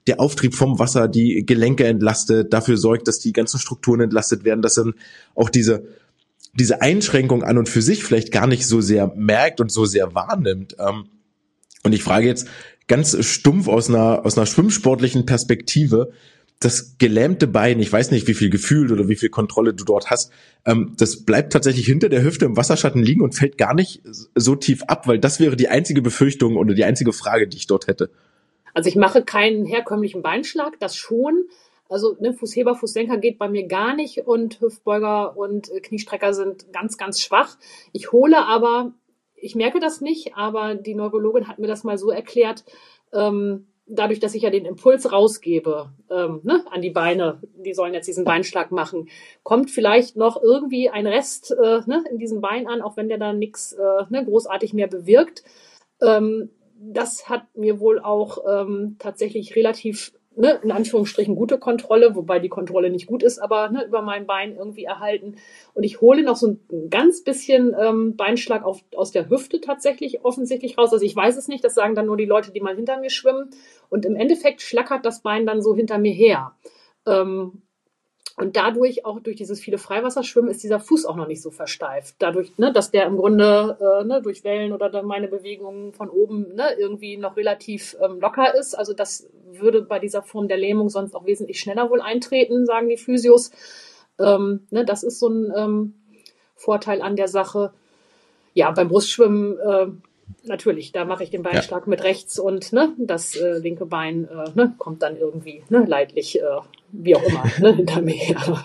der Auftrieb vom Wasser die Gelenke entlastet, dafür sorgt, dass die ganzen Strukturen entlastet werden, dass dann auch diese diese Einschränkung an und für sich vielleicht gar nicht so sehr merkt und so sehr wahrnimmt. Und ich frage jetzt ganz stumpf aus einer aus einer schwimmsportlichen Perspektive, das gelähmte Bein, ich weiß nicht, wie viel Gefühl oder wie viel Kontrolle du dort hast, das bleibt tatsächlich hinter der Hüfte im Wasserschatten liegen und fällt gar nicht so tief ab, weil das wäre die einzige Befürchtung oder die einzige Frage, die ich dort hätte. Also ich mache keinen herkömmlichen Beinschlag, das schon. Also ne, Fußheber, Fußsenker geht bei mir gar nicht und Hüftbeuger und äh, Kniestrecker sind ganz, ganz schwach. Ich hole aber, ich merke das nicht, aber die Neurologin hat mir das mal so erklärt, ähm, dadurch, dass ich ja den Impuls rausgebe ähm, ne, an die Beine, die sollen jetzt diesen Beinschlag machen, kommt vielleicht noch irgendwie ein Rest äh, ne, in diesem Bein an, auch wenn der da nichts äh, ne, großartig mehr bewirkt. Ähm, das hat mir wohl auch ähm, tatsächlich relativ Ne, in Anführungsstrichen gute Kontrolle, wobei die Kontrolle nicht gut ist, aber ne, über mein Bein irgendwie erhalten. Und ich hole noch so ein ganz bisschen ähm, Beinschlag auf, aus der Hüfte tatsächlich offensichtlich raus. Also ich weiß es nicht, das sagen dann nur die Leute, die mal hinter mir schwimmen. Und im Endeffekt schlackert das Bein dann so hinter mir her. Ähm, Und dadurch, auch durch dieses viele Freiwasserschwimmen, ist dieser Fuß auch noch nicht so versteift. Dadurch, ne, dass der im Grunde äh, ne, durch Wellen oder dann meine Bewegungen von oben ne, irgendwie noch relativ ähm, locker ist. Also das würde bei dieser Form der Lähmung sonst auch wesentlich schneller wohl eintreten, sagen die Physios. Ähm, ne, das ist so ein ähm, Vorteil an der Sache. Ja, beim Brustschwimmen äh, natürlich, da mache ich den Beinschlag ja. mit rechts und ne, das äh, linke Bein äh, ne, kommt dann irgendwie ne, leidlich, äh, wie auch immer, ne, hinter mir her.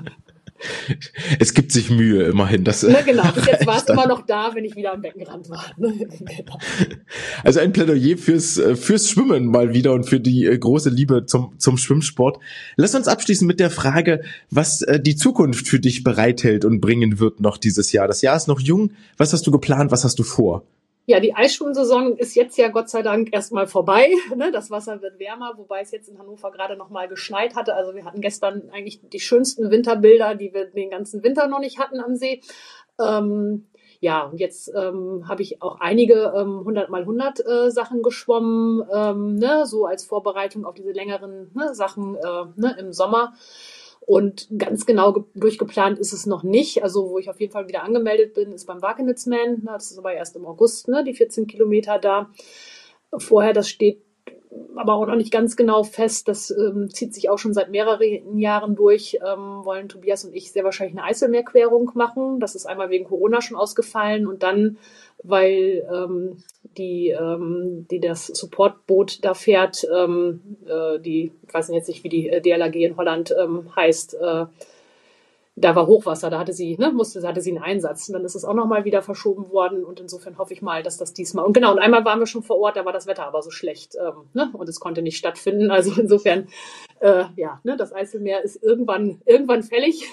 Es gibt sich Mühe, immerhin. Das, ne, genau, bis jetzt war es immer noch da, wenn ich wieder am Beckenrand war. Ne? Genau. Also ein Plädoyer fürs, fürs Schwimmen mal wieder und für die große Liebe zum, zum Schwimmsport. Lass uns abschließen mit der Frage, was die Zukunft für dich bereithält und bringen wird noch dieses Jahr. Das Jahr ist noch jung. Was hast du geplant? Was hast du vor? Ja, die Eisschwimmsaison ist jetzt ja Gott sei Dank erstmal vorbei. Das Wasser wird wärmer, wobei es jetzt in Hannover gerade noch mal geschneit hatte. Also wir hatten gestern eigentlich die schönsten Winterbilder, die wir den ganzen Winter noch nicht hatten am See. Ähm, ja, und jetzt ähm, habe ich auch einige ähm, hundert mal hundert äh, Sachen geschwommen, ähm, ne, so als Vorbereitung auf diese längeren ne, Sachen äh, ne, im Sommer. Und ganz genau ge- durchgeplant ist es noch nicht. Also wo ich auf jeden Fall wieder angemeldet bin, ist beim Wakenitzman. Das ist aber erst im August, ne, die vierzehn Kilometer da. Vorher, das steht aber auch noch nicht ganz genau fest. Das ähm, zieht sich auch schon seit mehreren Jahren durch. Ähm, wollen Tobias und ich sehr wahrscheinlich eine Eiselmeerquerung machen. Das ist einmal wegen Corona schon ausgefallen und dann, weil ähm, die, ähm, die das Supportboot da fährt, ähm, äh, die, ich weiß jetzt nicht, wie die D L R G in Holland ähm, heißt, äh, da war Hochwasser, da hatte sie, ne, musste, da hatte sie einen Einsatz. Und dann ist es auch nochmal wieder verschoben worden und insofern hoffe ich mal, dass das diesmal, und genau, und einmal waren wir schon vor Ort, da war das Wetter aber so schlecht, ähm, ne, und es konnte nicht stattfinden. Also insofern, äh, ja, ne, das Eiselmeer ist irgendwann, irgendwann fällig.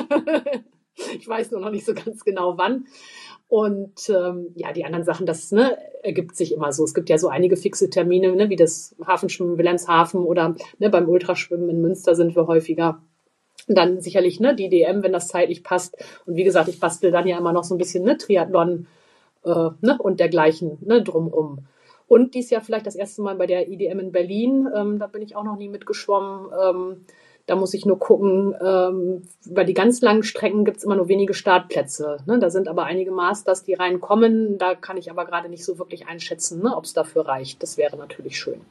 Ich weiß nur noch nicht so ganz genau wann. Und ähm, ja, die anderen Sachen, das ne, ergibt sich immer so. Es gibt ja so einige fixe Termine, ne, wie das Hafenschwimmen in Wilhelmshaven oder ne, beim Ultraschwimmen in Münster sind wir häufiger. Dann sicherlich ne, die D M, wenn das zeitlich passt. Und wie gesagt, ich bastel dann ja immer noch so ein bisschen ne, Triathlon äh, ne, und dergleichen ne, drumrum. Und dies Jahr vielleicht das erste Mal bei der I D M in Berlin. Ähm, da bin ich auch noch nie mitgeschwommen. Ähm, da muss ich nur gucken, ähm, bei die ganz langen Strecken gibt's immer nur wenige Startplätze. Ne? Da sind aber einige Masters, die reinkommen. Da kann ich aber gerade nicht so wirklich einschätzen, ne, ob es dafür reicht. Das wäre natürlich schön.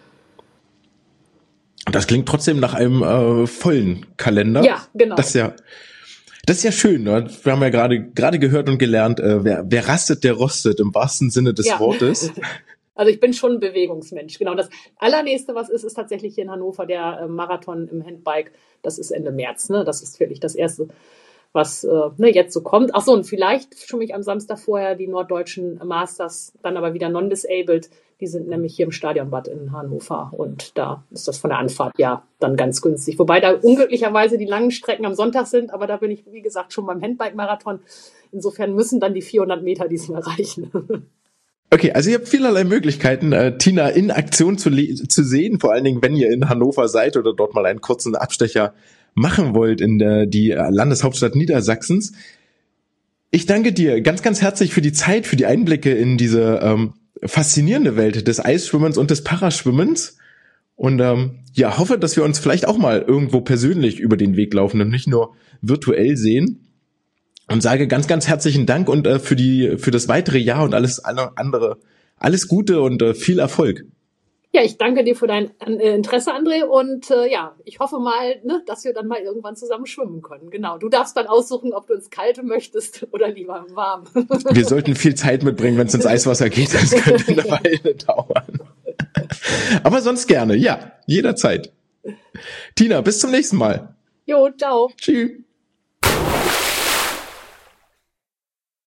Das klingt trotzdem nach einem äh, vollen Kalender. Ja, genau. Das ist ja, das ist ja schön. Ne? Wir haben ja gerade gerade gehört und gelernt, äh, wer, wer rastet, der rostet, im wahrsten Sinne des ja. Wortes. Also ich bin schon ein Bewegungsmensch. Genau, das allernächste, was ist, ist tatsächlich hier in Hannover der äh, Marathon im Handbike. Das ist Ende März. Ne? Das ist wirklich das Erste, was äh, ne, jetzt so kommt. Ach so, und vielleicht schwimme ich am Samstag vorher die norddeutschen Masters, dann aber wieder non-disabled. Die sind nämlich hier im Stadionbad in Hannover und da ist das von der Anfahrt ja dann ganz günstig. Wobei da unglücklicherweise die langen Strecken am Sonntag sind, aber da bin ich, wie gesagt, schon beim Handbike-Marathon. Insofern müssen dann die vierhundert Meter diesmal reichen. Okay, also ihr habt vielerlei Möglichkeiten, äh, Tina in Aktion zu, le- zu sehen, vor allen Dingen, wenn ihr in Hannover seid oder dort mal einen kurzen Abstecher machen wollt in der, die Landeshauptstadt Niedersachsens. Ich danke dir ganz, ganz herzlich für die Zeit, für die Einblicke in diese ähm, faszinierende Welt des Eisschwimmens und des Paraschwimmens Und ähm, ja, hoffe, dass wir uns vielleicht auch mal irgendwo persönlich über den Weg laufen und nicht nur virtuell sehen. Und sage ganz, ganz herzlichen Dank und äh, für die für das weitere Jahr und alles andere, alles Gute und äh, viel Erfolg. Ja, ich danke dir für dein äh, Interesse, André. Und äh, ja, ich hoffe mal, ne, dass wir dann mal irgendwann zusammen schwimmen können. Genau. Du darfst dann aussuchen, ob du ins Kalte möchtest oder lieber im Warm. Wir sollten viel Zeit mitbringen, wenn es ins Eiswasser geht. Das könnte eine Weile dauern. Aber sonst gerne, ja, jederzeit. Tina, bis zum nächsten Mal. Jo, ciao. Tschüss.